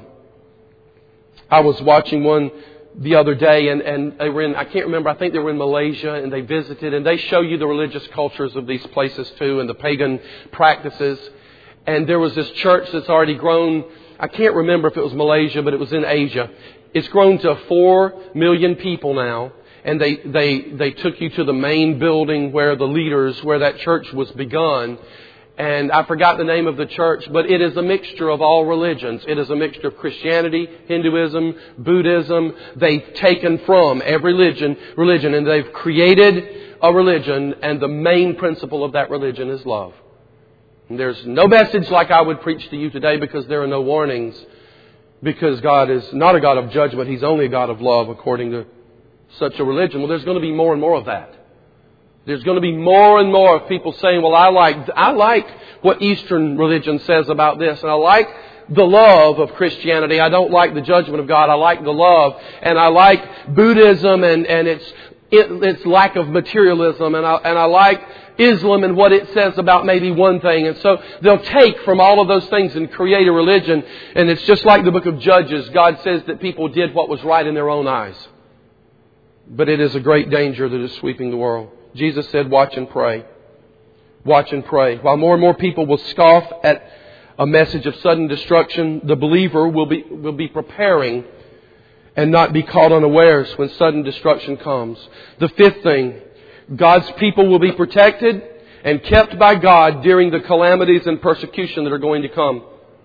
[SPEAKER 1] I was watching one the other day, and, and they were in, I can't remember, I think they were in Malaysia, and they visited, and they show you the religious cultures of these places too, and the pagan practices. And there was this church that's already grown, I can't remember if it was Malaysia, but it was in Asia. It's grown to four million people now, and they, they, they took you to the main building where the leaders, where that church was begun. And I forgot the name of the church, but it is a mixture of all religions. It is a mixture of Christianity, Hinduism, Buddhism. They've taken from every religion, religion, and they've created a religion, and the main principle of that religion is love. And there's no message like I would preach to you today, because there are no warnings, because God is not a God of judgment. He's only a God of love, according to such a religion. Well, there's going to be more and more of that. There's going to be more and more of people saying, well, I like I like what Eastern religion says about this, and I like the love of Christianity. I don't like the judgment of God. I like the love. And I like Buddhism and, and its it, its lack of materialism. And I, and I like Islam and what it says about maybe one thing. And so they'll take from all of those things and create a religion. And it's just like the book of Judges. God says that people did what was right in their own eyes. But it is a great danger that is sweeping the world. Jesus said, watch and pray. Watch and pray. While more and more people will scoff at a message of sudden destruction, the believer will be, will be preparing and not be caught unawares when sudden destruction comes. The fifth thing, God's people will be protected and kept by God during the calamities and persecution that are going to come.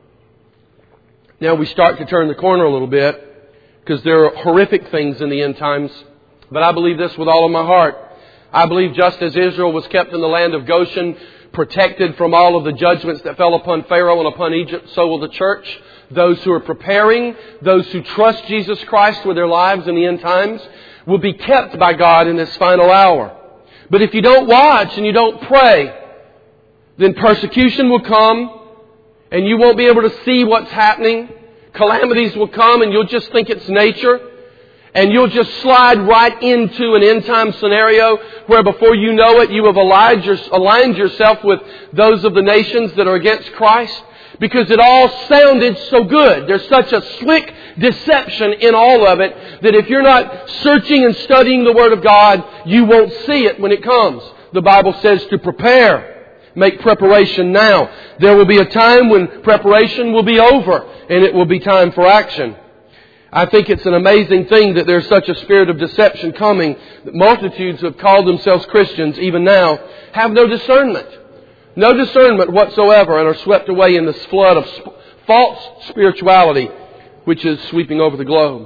[SPEAKER 1] Now we start to turn the corner a little bit, because there are horrific things in the end times. But I believe this with all of my heart. I believe just as Israel was kept in the land of Goshen, protected from all of the judgments that fell upon Pharaoh and upon Egypt, so will the church. Those who are preparing, those who trust Jesus Christ with their lives in the end times, will be kept by God in this final hour. But if you don't watch and you don't pray, then persecution will come, and you won't be able to see what's happening. calamities will come and you'll just think it's nature. And you'll just slide right into an end-time scenario where before you know it, you have aligned, your, aligned yourself with those of the nations that are against Christ. Because it all sounded so good. There's such a slick deception in all of it that if you're not searching and studying the Word of God, you won't see it when it comes. The Bible says to prepare. Make preparation now. There will be a time when preparation will be over and it will be time for action. I think it's an amazing thing that there's such a spirit of deception coming that multitudes who have called themselves Christians even now have no discernment. No discernment whatsoever and are swept away in this flood of sp- false spirituality which is sweeping over the globe.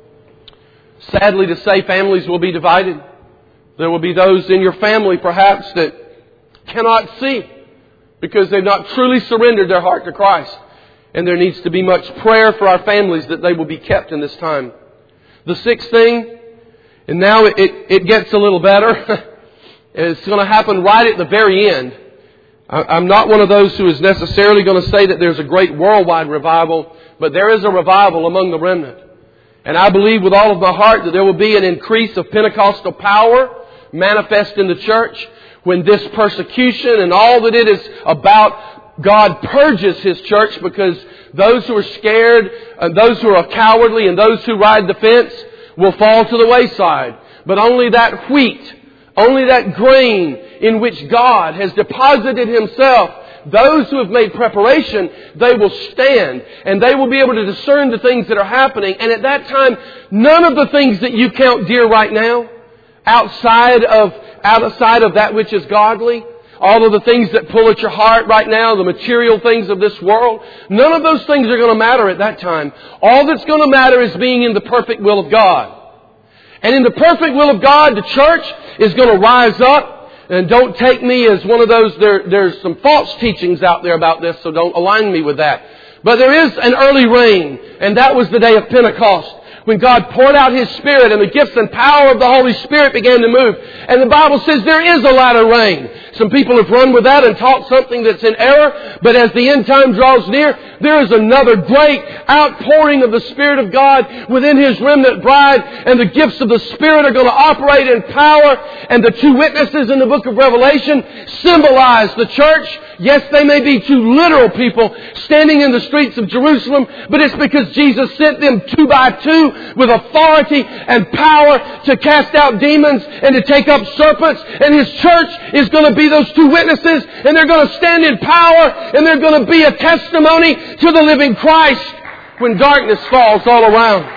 [SPEAKER 1] Sadly to say, families will be divided. There will be those in your family perhaps that cannot see because they've not truly surrendered their heart to Christ. And there needs to be much prayer for our families that they will be kept in this time. The sixth thing, and now it, it, it gets a little better. It's going to happen right at the very end. I, I'm not one of those who is necessarily going to say that there's a great worldwide revival, but there is a revival among the remnant. And I believe with all of my heart that there will be an increase of Pentecostal power manifest in the church when this persecution and all that it is about, God purges His church, because those who are scared, and those who are cowardly, and those who ride the fence will fall to the wayside. But only that wheat, only that grain in which God has deposited Himself, those who have made preparation, they will stand and they will be able to discern the things that are happening. And at that time, none of the things that you count dear right now, outside of, outside of that which is godly, all of the things that pull at your heart right now, the material things of this world, none of those things are going to matter at that time. All that's going to matter is being in the perfect will of God. And in the perfect will of God, the church is going to rise up. And don't take me as one of those, there, there's some false teachings out there about this, so don't align me with that. But there is an early rain, and that was the day of Pentecost, when God poured out His Spirit and the gifts and power of the Holy Spirit began to move. And the Bible says there is a latter rain. Some people have run with that and taught something that's in error. But as the end time draws near, there is another great outpouring of the Spirit of God within His remnant bride. And the gifts of the Spirit are going to operate in power. And the two witnesses in the book of Revelation symbolize the church. Yes, they may be two literal people standing in the streets of Jerusalem, but it's because Jesus sent them two by two with authority and power to cast out demons and to take up serpents. And His church is going to be those two witnesses, and they're going to stand in power, and they're going to be a testimony to the living Christ when darkness falls all around.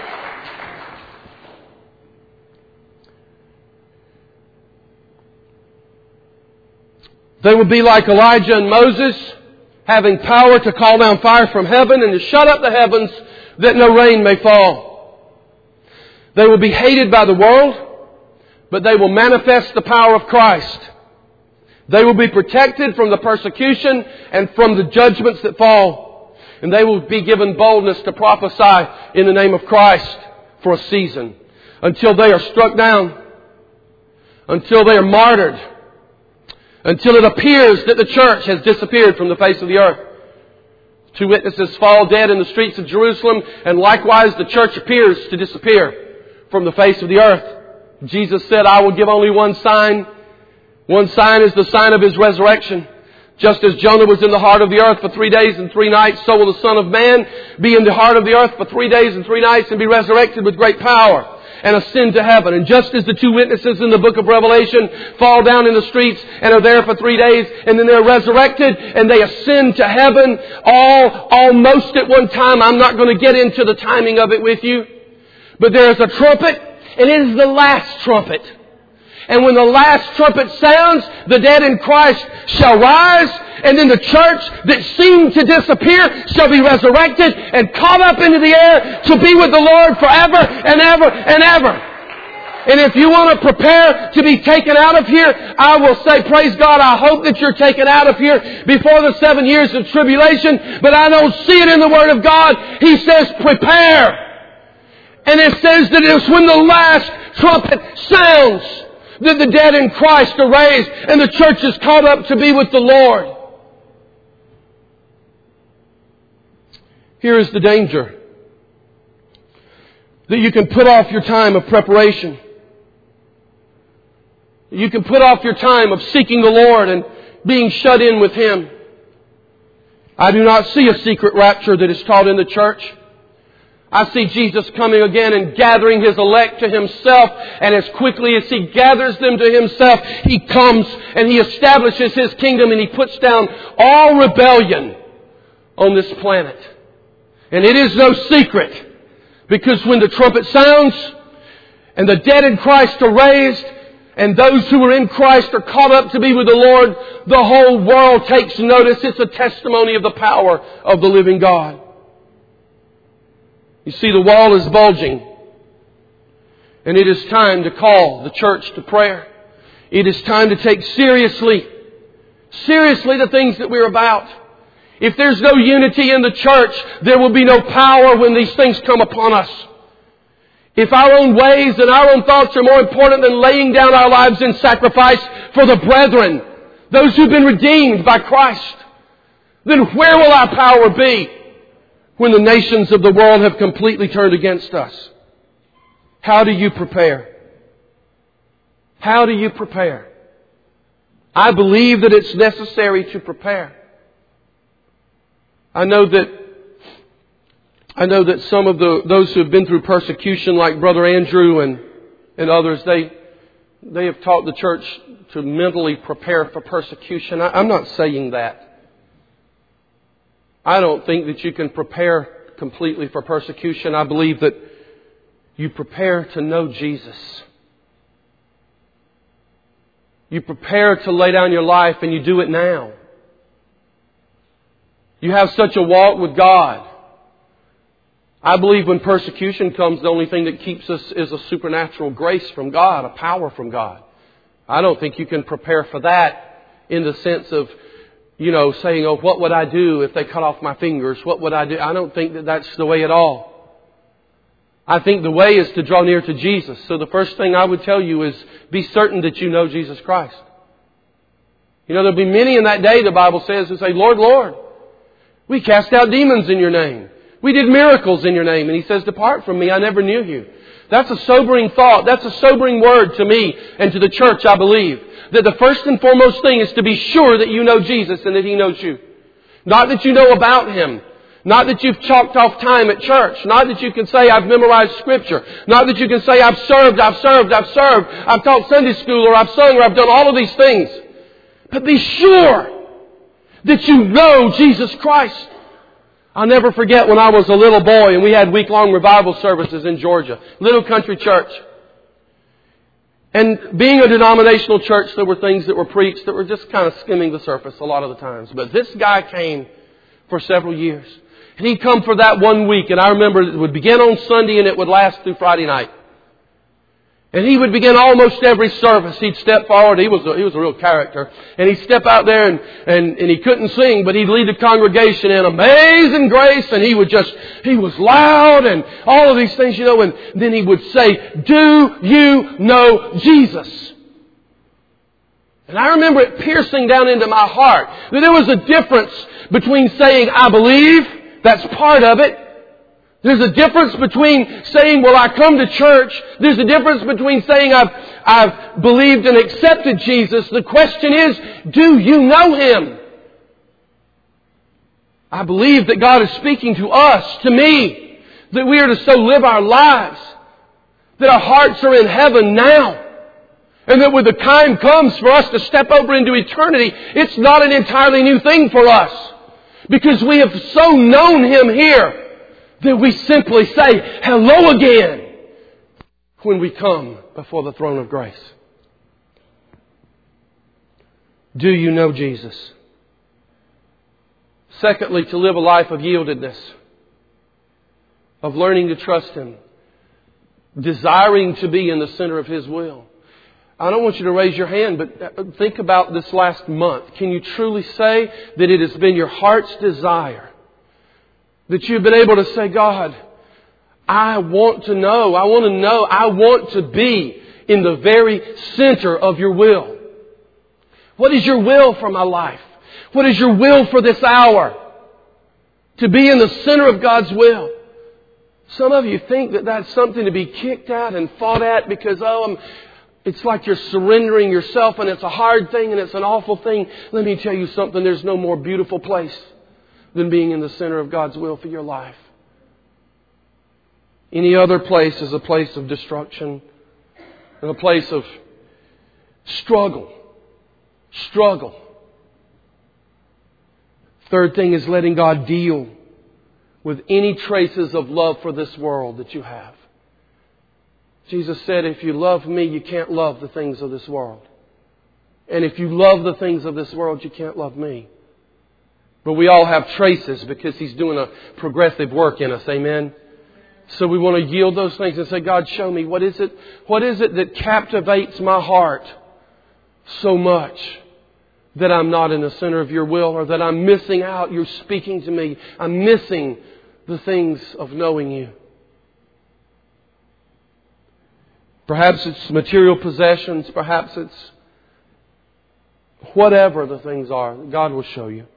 [SPEAKER 1] They will be like Elijah and Moses, having power to call down fire from heaven and to shut up the heavens that no rain may fall. They will be hated by the world, but they will manifest the power of Christ. They will be protected from the persecution and from the judgments that fall. And they will be given boldness to prophesy in the name of Christ for a season, until they are struck down, until they are martyred, until it appears that the church has disappeared from the face of the earth. Two witnesses fall dead in the streets of Jerusalem, and likewise the church appears to disappear from the face of the earth. Jesus said, I will give only one sign. One sign is the sign of His resurrection. Just as Jonah was in the heart of the earth for three days and three nights, so will the Son of Man be in the heart of the earth for three days and three nights and be resurrected with great power and ascend to heaven. And just as the two witnesses in the book of Revelation fall down in the streets and are there for three days and then they're resurrected and they ascend to heaven all almost at one time. I'm not going to get into the timing of it with you. But there is a trumpet, and it is the last trumpet. And when the last trumpet sounds, the dead in Christ shall rise, and then the church that seemed to disappear shall be resurrected and caught up into the air to be with the Lord forever and ever and ever. And if you want to prepare to be taken out of here, I will say, praise God, I hope that you're taken out of here before the seven years of tribulation, but I don't see it in the Word of God. He says, prepare. And it says that it is when the last trumpet sounds that the dead in Christ are raised and the church is caught up to be with the Lord. Here is the danger. That you can put off your time of preparation. You can put off your time of seeking the Lord and being shut in with Him. I do not see a secret rapture that is taught in the church. I see Jesus coming again and gathering His elect to Himself. And as quickly as He gathers them to Himself, He comes and He establishes His kingdom and He puts down all rebellion on this planet. And it is no secret, because when the trumpet sounds and the dead in Christ are raised and those who are in Christ are caught up to be with the Lord, the whole world takes notice. It's a testimony of the power of the living God. You see, the wall is bulging. And it is time to call the church to prayer. It is time to take seriously, seriously the things that we're about. If there's no unity in the church, there will be no power when these things come upon us. If our own ways and our own thoughts are more important than laying down our lives in sacrifice for the brethren, those who've been redeemed by Christ, then where will our power be when the nations of the world have completely turned against us? How do you prepare? How do you prepare? I believe that it's necessary to prepare. I know that I know that some of the those who have been through persecution, like Brother Andrew and, and others, they they have taught the church to mentally prepare for persecution. I, I'm not saying that. I don't think that you can prepare completely for persecution. I believe that you prepare to know Jesus. You prepare to lay down your life, and you do it now. You have such a walk with God. I believe when persecution comes, the only thing that keeps us is a supernatural grace from God, a power from God. I don't think you can prepare for that in the sense of, you know, saying, oh, what would I do if they cut off my fingers? What would I do? I don't think that that's the way at all. I think the way is to draw near to Jesus. So the first thing I would tell you is be certain that you know Jesus Christ. You know, there'll be many in that day, the Bible says, who say, Lord, Lord, we cast out demons in your name. We did miracles in your name. And He says, depart from me, I never knew you. That's a sobering thought. That's a sobering word to me and to the church, I believe. That the first and foremost thing is to be sure that you know Jesus and that He knows you. Not that you know about Him. Not that you've chalked off time at church. Not that you can say, I've memorized Scripture. Not that you can say, I've served, I've served, I've served. I've taught Sunday school, or I've sung, or I've done all of these things. But be sure that you know Jesus Christ. I'll never forget when I was a little boy and we had week-long revival services in Georgia. Little country church. And being a denominational church, there were things that were preached that were just kind of skimming the surface a lot of the times. But this guy came for several years. And he'd come for that one week. And I remember it would begin on Sunday and it would last through Friday night. And he would begin almost every service. He'd step forward. He was a, he was a real character. And he'd step out there and, and, and he couldn't sing, but he'd lead the congregation in Amazing Grace. And he would just, he was loud and all of these things, you know. And then he would say, do you know Jesus? And I remember it piercing down into my heart that there was a difference between saying, I believe, that's part of it. There's a difference between saying, well, I come to church. There's a difference between saying I've, I've believed and accepted Jesus. The question is, do you know Him? I believe that God is speaking to us, to me, that we are to so live our lives, that our hearts are in heaven now. And that when the time comes for us to step over into eternity, it's not an entirely new thing for us. Because we have so known Him here, that we simply say, hello again, when we come before the throne of grace. Do you know Jesus? Secondly, to live a life of yieldedness, of learning to trust Him, desiring to be in the center of His will. I don't want you to raise your hand, but think about this last month. Can you truly say that it has been your heart's desire, that you've been able to say, God, I want to know, I want to know, I want to be in the very center of your will. What is your will for my life? What is your will for this hour? To be in the center of God's will. Some of you think that that's something to be kicked at and fought at because, oh, I'm, it's like you're surrendering yourself and it's a hard thing and it's an awful thing. Let me tell you something. There's no more beautiful place than being in the center of God's will for your life. Any other place is a place of destruction and a place of struggle. Struggle. Third thing is letting God deal with any traces of love for this world that you have. Jesus said, if you love me, you can't love the things of this world. And if you love the things of this world, you can't love me. But we all have traces because He's doing a progressive work in us. Amen? So we want to yield those things and say, God, show me. What is it? What is it that captivates my heart so much that I'm not in the center of your will, or that I'm missing out? You're speaking to me. I'm missing the things of knowing you. Perhaps it's material possessions. Perhaps it's whatever the things are. God will show you.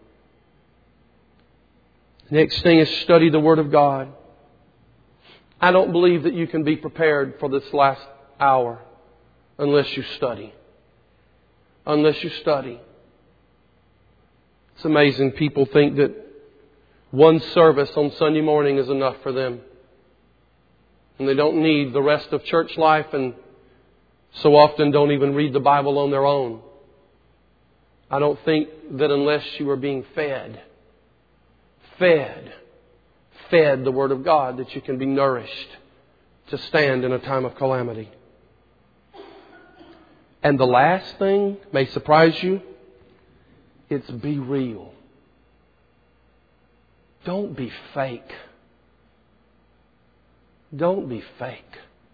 [SPEAKER 1] Next thing is study the Word of God. I don't believe that you can be prepared for this last hour unless you study. Unless you study. It's amazing. People think that one service on Sunday morning is enough for them. And they don't need the rest of church life, and so often don't even read the Bible on their own. I don't think that unless you are being fed, fed, fed the Word of God, that you can be nourished to stand in a time of calamity. And the last thing may surprise you. It's be real. Don't be fake. Don't be fake.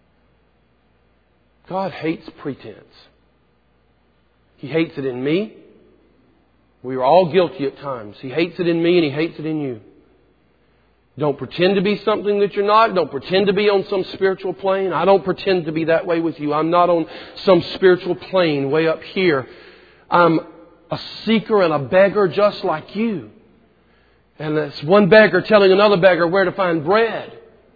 [SPEAKER 1] God hates pretense. He hates it in me. We are all guilty at times. He hates it in me and He hates it in you. Don't pretend to be something that you're not. Don't pretend to be on some spiritual plane. I don't pretend to be that way with you. I'm not on some spiritual plane way up here. I'm a seeker and a beggar just like you. And that's one beggar telling another beggar where to find bread.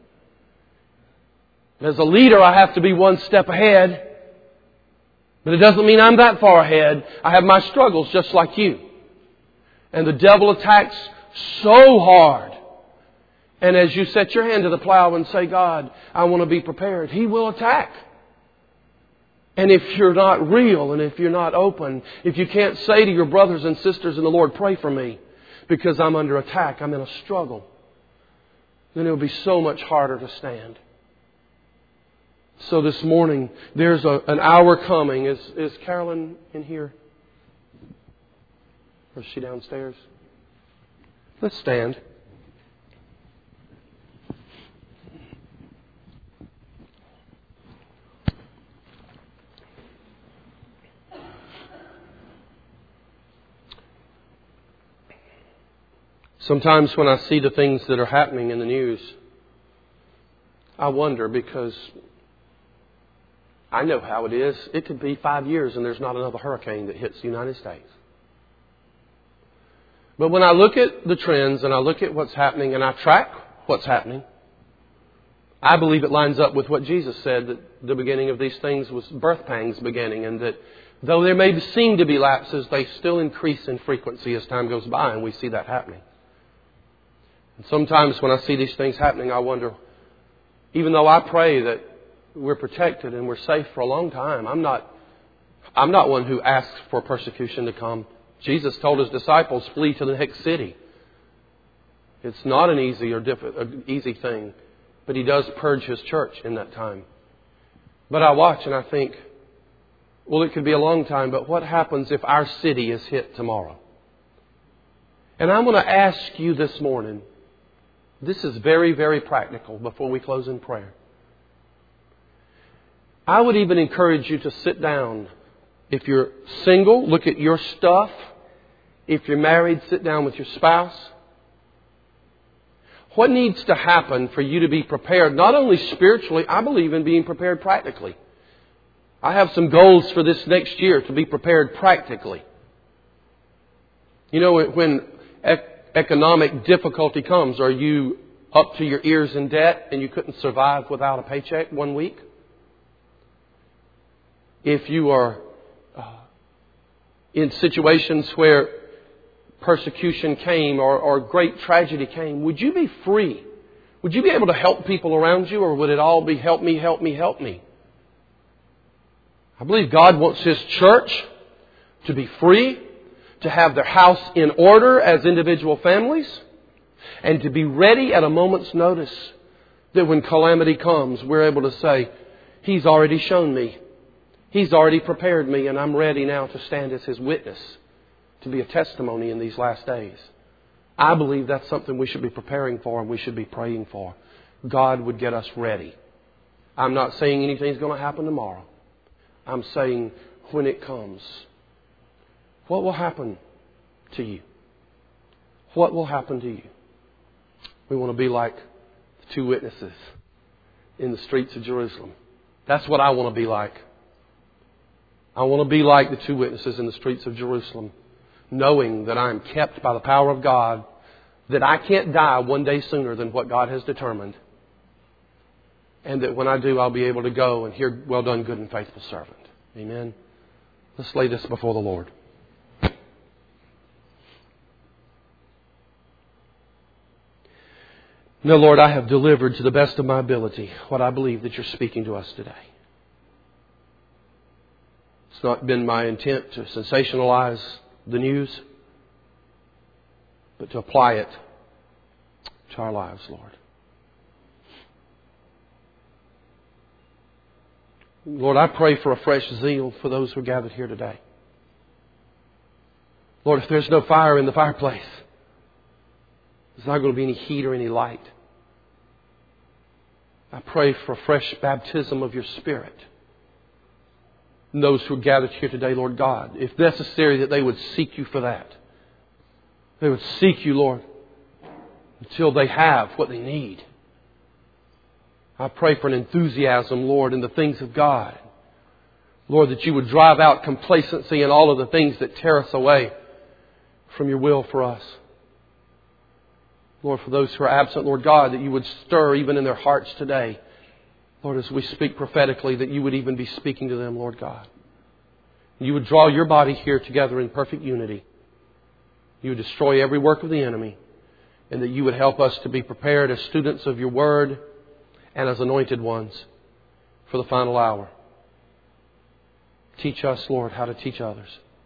[SPEAKER 1] As a leader, I have to be one step ahead. But it doesn't mean I'm that far ahead. I have my struggles just like you. And the devil attacks so hard. And as you set your hand to the plow and say, God, I want to be prepared, he will attack. And if you're not real and if you're not open, if you can't say to your brothers and sisters in the Lord, pray for me because I'm under attack, I'm in a struggle, then it will be so much harder to stand. So this morning, there's a, an hour coming. Is, is Carolyn in here? Or is she downstairs? Let's stand. Sometimes when I see the things that are happening in the news, I wonder because I know how it is. It could be five years and there's not another hurricane that hits the United States. But when I look at the trends and I look at what's happening and I track what's happening, I believe it lines up with what Jesus said, that the beginning of these things was birth pangs beginning, and that though there may seem to be lapses, they still increase in frequency as time goes by, and we see that happening. And sometimes when I see these things happening, I wonder, even though I pray that we're protected and we're safe for a long time, I'm not, I'm not one who asks for persecution to come. Jesus told His disciples, flee to the next city. It's not an easy or diffi- easy thing, but He does purge His church in that time. But I watch and I think, well, it could be a long time, but what happens if our city is hit tomorrow? And I'm going to ask you this morning, this is very, very practical before we close in prayer. I would even encourage you to sit down. If you're single, look at your stuff. If you're married, sit down with your spouse. What needs to happen for you to be prepared, not only spiritually, I believe in being prepared practically. I have some goals for this next year to be prepared practically. You know, when ec- economic difficulty comes, are you up to your ears in debt and you couldn't survive without a paycheck one week? If you are uh, in situations where persecution came or, or great tragedy came, would you be free? Would you be able to help people around you, or would it all be help me, help me, help me? I believe God wants His church to be free, to have their house in order as individual families, and to be ready at a moment's notice that when calamity comes, we're able to say, He's already shown me. He's already prepared me, and I'm ready now to stand as His witness, to be a testimony in these last days. I believe that's something we should be preparing for and we should be praying for. God would get us ready. I'm not saying anything's going to happen tomorrow. I'm saying when it comes, what will happen to you? What will happen to you? We want to be like the two witnesses in the streets of Jerusalem. That's what I want to be like. I want to be like the two witnesses in the streets of Jerusalem, knowing that I am kept by the power of God, that I can't die one day sooner than what God has determined, and that when I do, I'll be able to go and hear, well done, good and faithful servant. Amen. Let's lay this before the Lord. No, Lord, I have delivered to the best of my ability what I believe that You're speaking to us today. It's not been my intent to sensationalize the news, but to apply it to our lives, Lord. Lord, I pray for a fresh zeal for those who are gathered here today. Lord, if there's no fire in the fireplace, there's not going to be any heat or any light. I pray for a fresh baptism of Your Spirit in those who are gathered here today, Lord God. If necessary, that they would seek You for that. They would seek You, Lord, until they have what they need. I pray for an enthusiasm, Lord, in the things of God. Lord, that You would drive out complacency and all of the things that tear us away from Your will for us. Lord, for those who are absent, Lord God, that You would stir even in their hearts today. Lord, as we speak prophetically, that You would even be speaking to them, Lord God. You would draw Your body here together in perfect unity. You would destroy every work of the enemy. And that You would help us to be prepared as students of Your Word and as anointed ones for the final hour. Teach us, Lord, how to teach others.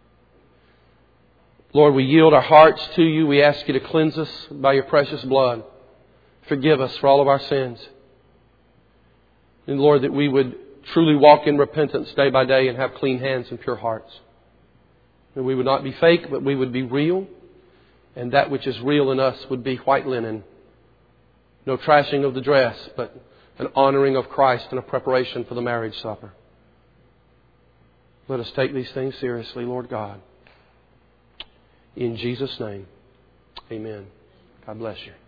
[SPEAKER 1] Lord, we yield our hearts to You. We ask You to cleanse us by Your precious blood. Forgive us for all of our sins. And Lord, that we would truly walk in repentance day by day and have clean hands and pure hearts. And we would not be fake, but we would be real. And that which is real in us would be white linen. No trashing of the dress, but an honoring of Christ and a preparation for the marriage supper. Let us take these things seriously, Lord God. In Jesus' name, amen. God bless you.